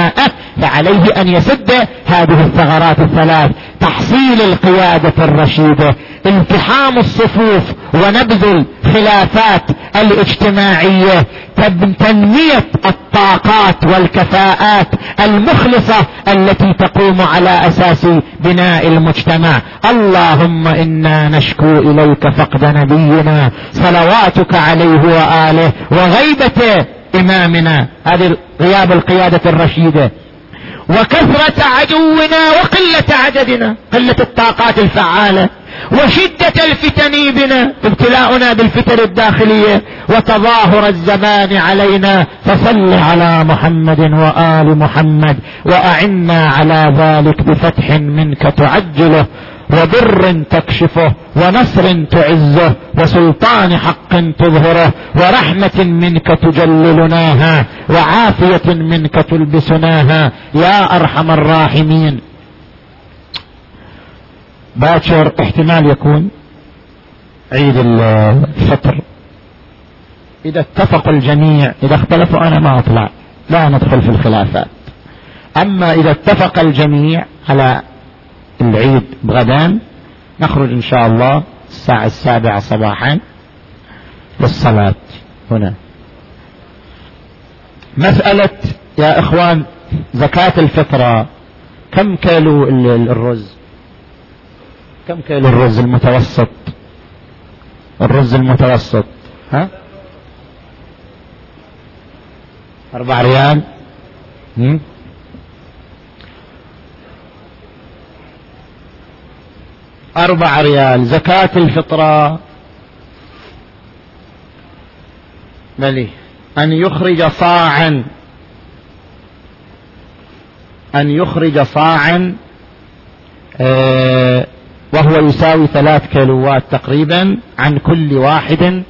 فعليه أن يسد هذه الثغرات الثلاث: تحصيل القيادة الرشيدة، التحام الصفوف ونبذ الخلافات الاجتماعية، تنمية الطاقات والكفاءات المخلصة التي تقوم على أساس بناء المجتمع. اللهم إنا نشكو إليك فقد نبينا صلواتك عليه وآله وغيبة إمامنا، هذه غياب القيادة الرشيدة، وكثرة عدونا وقلة عددنا، قلة الطاقات الفعالة، وشدة الفتن بنا، ابتلاؤنا بالفتن الداخلية، وتظاهر الزمان علينا. فصل على محمد وآل محمد، وأعنا على ذلك بفتح منك تعجله، وبر تكشفه، ونصر تعزه، وسلطان حق تظهره، ورحمة منك تجللناها، وعافية منك تلبسناها يا أرحم الراحمين. باكر احتمال يكون عيد الفطر، إذا اتفق الجميع، إذا اختلفوا أنا ما أطلع، لا ندخل في الخلافات. أما إذا اتفق الجميع على العيد بغدان، نخرج إن شاء الله الساعة 7 صباحا للصلاة هنا. مسألة يا إخوان زكاة الفطرة، كم كيلو الرز؟ كم كيلو الرز المتوسط؟ الرز المتوسط 4 ريال. 4 ريال زكاة الفطرة. بلي أن يخرج صاعا وهو يساوي 3 كيلوات تقريبا عن كل واحد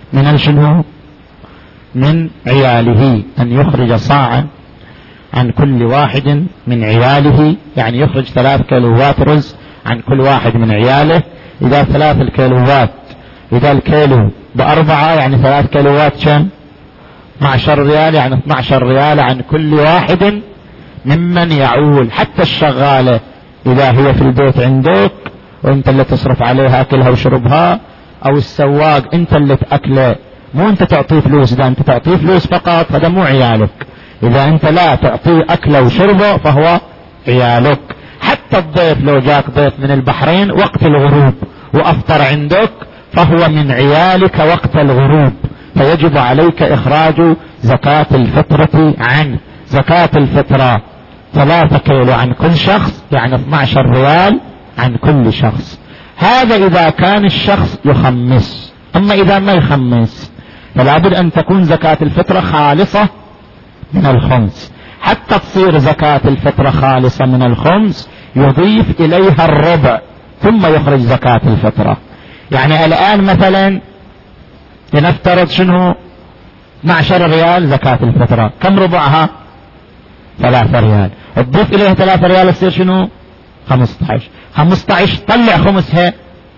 من عياله. أن يخرج صاعا عن كل واحد من عياله، يعني يخرج 3 كيلوات رز عن كل واحد من عياله. إذا 3 الكيلوات، إذا الكيلو ب4 يعني 3 كيلوات كم؟ 12 ريال، يعني 12 ريال عن كل واحد ممن يعول. حتى الشغالة إذا هي في البيت عندك وانت اللي تصرف عليها أكلها وشربها، أو السواق انت اللي تأكله، مو انت تعطيه فلوس، إذا انت تعطيه فلوس فقط هذا مو عيالك، إذا انت لا تعطيه أكله وشربه فهو عيالك. حتى الضيف لو جاك ضيف من البحرين وقت الغروب وأفطر عندك فهو من عيالك وقت الغروب، فيجب عليك إخراج زكاة الفطرة عنه. زكاة الفطرة 3 كيلو عن كل شخص، يعني 12 ريال عن كل شخص. هذا إذا كان الشخص يخمس. أما إذا ما يخمس فلا بد أن تكون زكاة الفطرة خالصة من الخمس. حتى تصير زكاة الفطرة خالصة من الخمس يضيف إليها الربع ثم يخرج زكاة الفطرة. يعني الآن مثلا لنفترض شنو 12 ريال زكاة الفطرة، كم ربعها؟ 3 ريال. تضيف إليها 3 ريال يصير شنو 15. 15 طلع خمسها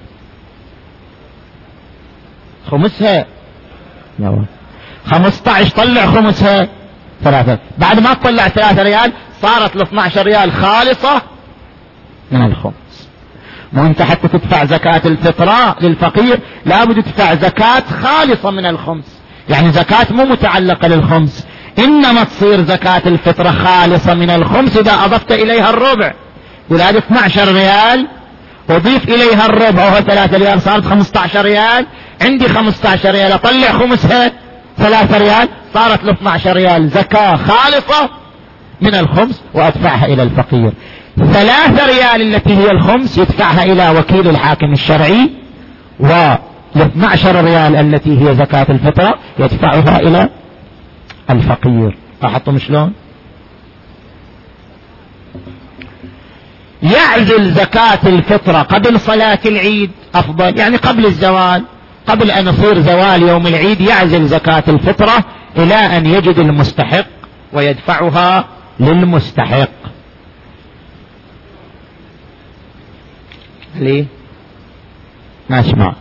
15 طلع خمسها 3. بعد ما تطلع 3 ريال صارت 12 ريال خالصة من الخمس. مو انت حتى تدفع زكاة الفطرة للفقير لابد تدفع زكاة خالصة من الخمس، يعني زكاة مو متعلقة للخمس، انما تصير زكاة الفطرة خالصة من الخمس اذا اضفت اليها الربع. ولاد 12 ريال وضيف اليها الربع وهو 3 ريال صارت 15 ريال. عندي 15 ريال اطلع خمسها 3 ريال صارت 12 ريال زكاة خالصة من الخمس وادفعها الى الفقير. 3 ريال التي هي الخمس يدفعها الى وكيل الحاكم الشرعي، و 12 ريال التي هي زكاة الفطرة يدفعها الى الفقير. لاحظتم شلون؟ يعزل زكاة الفطرة قبل صلاة العيد أفضل، يعني قبل الزوال، قبل أن يصير زوال يوم العيد يعزل زكاة الفطرة إلى أن يجد المستحق ويدفعها للمستحق. ليه؟ ما اسمع.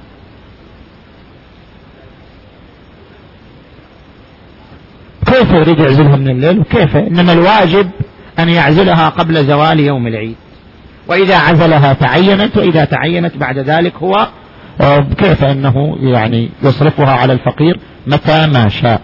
كيف يريد يعزلها من الليل وكيف؟ إنما الواجب أن يعزلها قبل زوال يوم العيد، وإذا عزلها تعينت، وإذا تعينت بعد ذلك هو كيف أنه يعني يصرفها على الفقير متى ما شاء.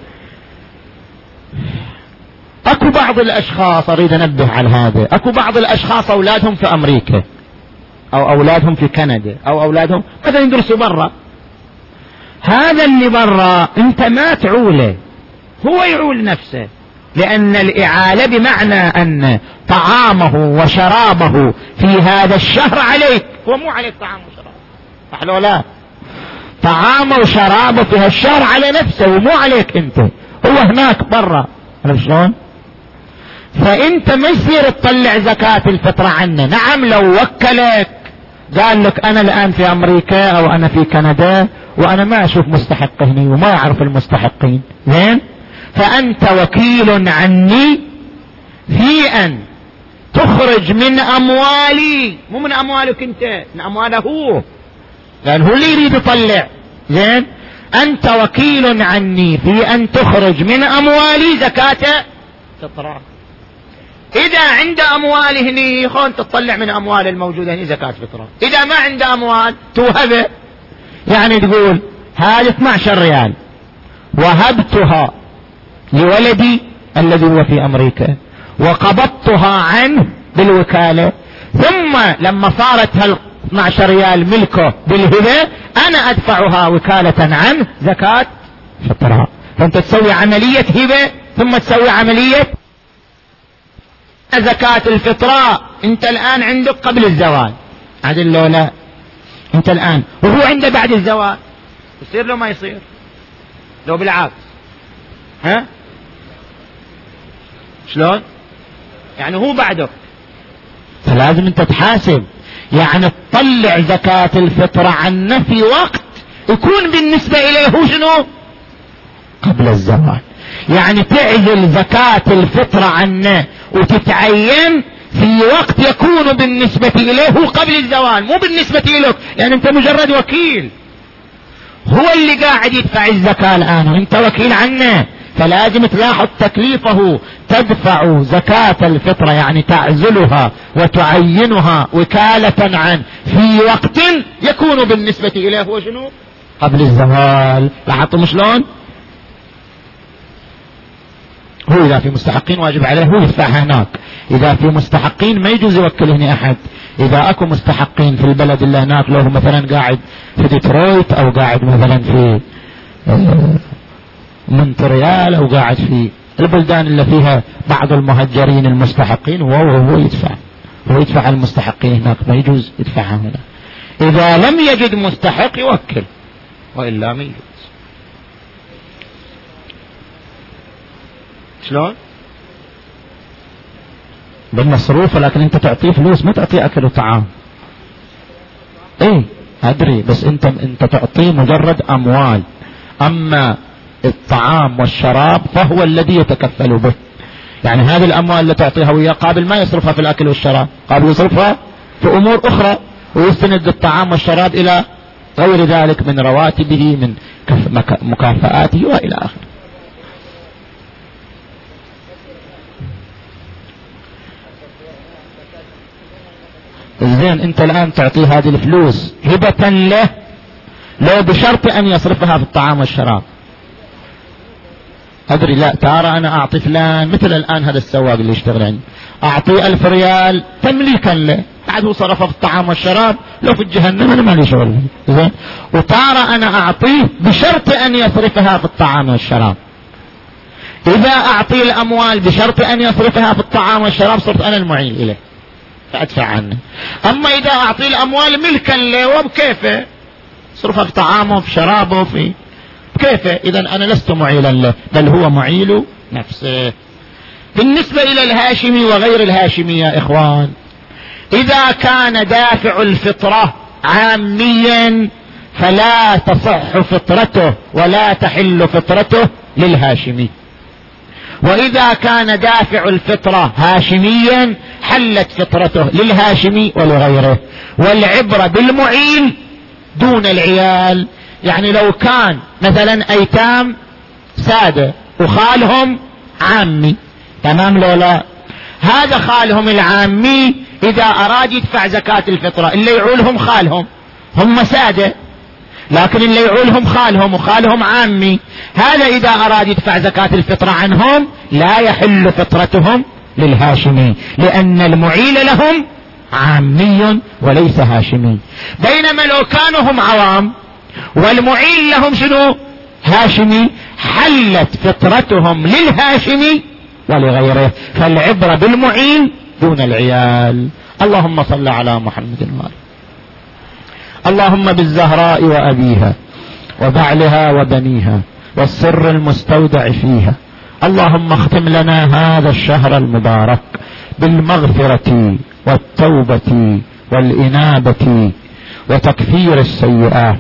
أكو بعض الأشخاص أريد أنبه على هذا، أكو بعض الأشخاص أولادهم في أمريكا أو أولادهم في كندا أو أولادهم مثلا يدرسوا برا. هذا اللي برا أنت ما تعوله، هو يعول نفسه، لأن الإعالة بمعنى أن طعامه وشرابه في هذا الشهر عليك، هو مو عليك طعام وشراب، صح لو لا؟ طعامه وشرابه في هالشهر على نفسه ومو عليك أنت، هو هناك برا. عرفت شلون؟ فأنت ما يصير تطلع زكاة الفطرة عنه. نعم لو وكلك قال لك أنا الآن في أمريكا أو أنا في كندا وأنا ما أشوف مستحق هني وما أعرف المستحقين، زين، فأنت وكيل عني في أن تخرج من أموالي، مو من أموالك أنت، من أمواله هو، لأن هو اللي يريد يطلع، زين، أنت وكيل عني في أن تخرج من أموالي زكاة فطرة. إذا عند أموال هني خون تطلع من أموال الموجودة هني زكاة فطرة، إذا ما عند أموال توهبه، يعني تقول هذه 12 ريال وهبتها لولدي الذي هو في أمريكا وقبضتها عنه بالوكالة، ثم لما صارت هال 12 ريال ملكه بالهبة أنا أدفعها وكالة عنه زكاة فطرة. فأنت تسوي عملية هبة ثم تسوي عملية زكاة الفطرة. أنت الآن عندك قبل الزوال عدل لو لا، أنت الآن وهو عنده بعد الزوال، يصير له ما يصير لو بالعكس؟ ها شلون؟ يعني هو بعدك، فلازم أنت تحاسب، يعني تطلع زكاة الفطرة عنه في وقت يكون بالنسبة إليه هو شنو؟ قبل الزوال. يعني تعزل زكاة الفطرة عنه وتتعين في وقت يكون بالنسبة إليه هو قبل الزوال، مو بالنسبة إليك، يعني أنت مجرد وكيل، هو اللي قاعد يدفع الزكاة الآن وأنت وكيل عنه، فلازم تلاحظ تكليفه، تدفع زكاة الفطرة يعني تعزلها وتعينها وكالة عنه في وقت يكون بالنسبة إليه هو شنو؟ قبل الزوال. لاحظتم شلون؟ هو إذا في مستحقين واجب عليه هو يدفعها هناك، إذا في مستحقين ما يجوز يوكل هنا أحد. إذا أكو مستحقين في البلد اللي هناك، لو مثلا قاعد في ديترويت أو قاعد مثلا في مونتريال أو قاعد في البلدان اللي فيها بعض المهجرين المستحقين، هو يدفع المستحقين هناك، ما يجوز يدفعها هنا. إذا لم يجد مستحق يوكل، وإلا ما يجوز. شلون؟ بالمصروف، لكن انت تعطيه فلوس ما تعطيه اكل وطعام. ايه ادري، بس انت تعطيه مجرد اموال، اما الطعام والشراب فهو الذي يتكفل به. يعني هذه الاموال اللي تعطيها وياه قابل ما يصرفها في الاكل والشراب، قابل يصرفها في امور اخرى، ويستند الطعام والشراب الى غير ذلك من رواتبه من مكافآته والى اخره. زين، انت الان تعطيه هذه الفلوس هبة له، لو بشرط ان يصرفها في الطعام والشراب. ادري، لا ترى انا اعطي فلان مثل الان هذا السواق اللي يشتغل عندي، اعطيه 1000 ريال تمليكا له، بعد هو صرفها في الطعام والشراب، لو في الجهنم انا مالي شغل. زين، وترى انا اعطيه بشرط ان يصرفها في الطعام والشراب. اذا اعطيه الاموال بشرط ان يصرفها في الطعام والشراب صرت انا المعين اليه فأدفع عنه. أما إذا أعطي الأموال ملكا له وبكيفه صرفها في طعامه في شرابه في بكيفه، إذن أنا لست معيلا له، بل هو معيل نفسه. بالنسبة إلى الهاشمي وغير الهاشمي يا إخوان، إذا كان دافع الفطرة عاميا فلا تصح فطرته ولا تحل فطرته للهاشمي، وإذا كان دافع الفطرة هاشميا حلت فطرته للهاشمي ولغيره. والعبرة بالمعيل دون العيال، يعني لو كان مثلا أيتام سادة وخالهم عامي، تمام لو لا، هذا خالهم العامي إذا أراد يدفع زكاة الفطرة، اللي يعولهم خالهم، هم سادة، لكن اللي يعولهم خالهم وخالهم عامي، هذا إذا أراد يدفع زكاة الفطرة عنهم لا يحل فطرتهم للهاشمي، لأن المعيل لهم عامي وليس هاشمي. بينما لو كانوا هم عوام والمعيل لهم شنو؟ هاشمي، حلت فطرتهم للهاشمي ولغيره، فالعبرة بالمعيل دون العيال. اللهم صل على محمد وآله. اللهم بالزهراء وأبيها وبعلها وبنيها والسر المستودع فيها، اللهم اختم لنا هذا الشهر المبارك بالمغفرة والتوبة والإنابة وتكفير السيئات.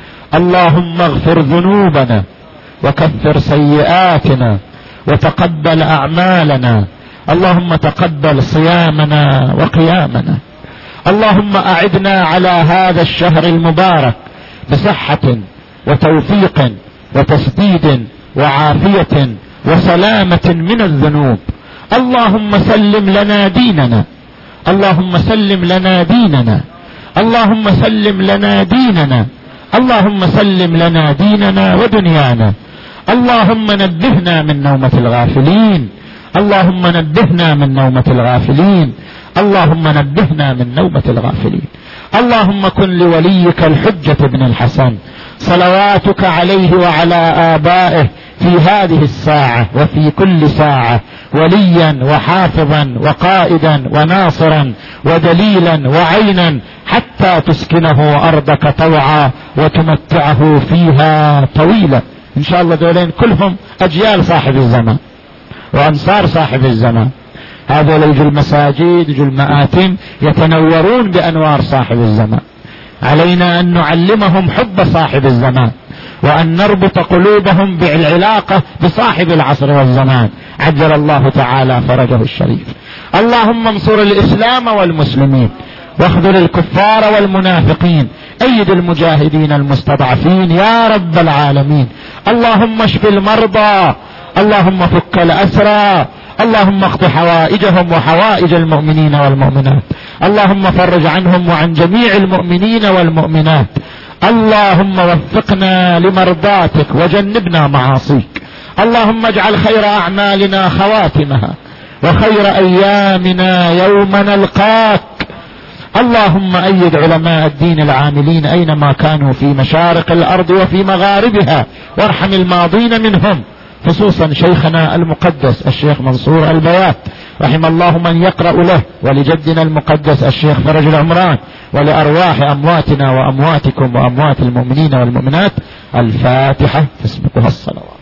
اللهم اغفر ذنوبنا وكفر سيئاتنا وتقبل أعمالنا. اللهم تقبل صيامنا وقيامنا. اللهم أعدنا على هذا الشهر المبارك بصحة وتوفيق وتسديد وعافية وسلامة من الذنوب. اللهم سلم لنا ديننا، اللهم سلم لنا ديننا، اللهم سلم لنا ديننا، اللهم سلم لنا ديننا ودنيانا. اللهم نبهنا من نومة الغافلين، اللهم نبهنا من نومة الغافلين، اللهم نبهنا من نومة الغافلين. اللهم كن لوليك الحجة بن الحسن صلواتك عليه وعلى آبائه في هذه الساعة وفي كل ساعة وليا وحافظا وقائدا وناصرا ودليلا وعينا، حتى تسكنه أرضك طوعا وتمتعه فيها طويلا. إن شاء الله دولين كلهم أجيال صاحب الزمان وأنصار صاحب الزمان، هذول يجوا المساجد يجوا المآتم يتنورون بأنوار صاحب الزمان. علينا أن نعلمهم حب صاحب الزمان وأن نربط قلوبهم بالعلاقة بصاحب العصر والزمان، عجل الله تعالى فرجه الشريف. اللهم انصر الإسلام والمسلمين واخذل الكفار والمنافقين، أيد المجاهدين المستضعفين يا رب العالمين. اللهم اشف المرضى، اللهم فك الأسرى، اللهم اقض حوائجهم وحوائج المؤمنين والمؤمنات، اللهم فرج عنهم وعن جميع المؤمنين والمؤمنات. اللهم وفقنا لمرضاتك وجنبنا معاصيك. اللهم اجعل خير أعمالنا خواتمها وخير أيامنا يوم نلقاك. اللهم أيد علماء الدين العاملين أينما كانوا في مشارق الأرض وفي مغاربها، وارحم الماضين منهم، خصوصا شيخنا المقدس الشيخ منصور البيات رحم الله من يقرأ له، ولجدنا المقدس الشيخ فرج العمران، ولأرواح أمواتنا وأمواتكم وأموات المؤمنين والمؤمنات. الفاتحة تسبقها الصلوات.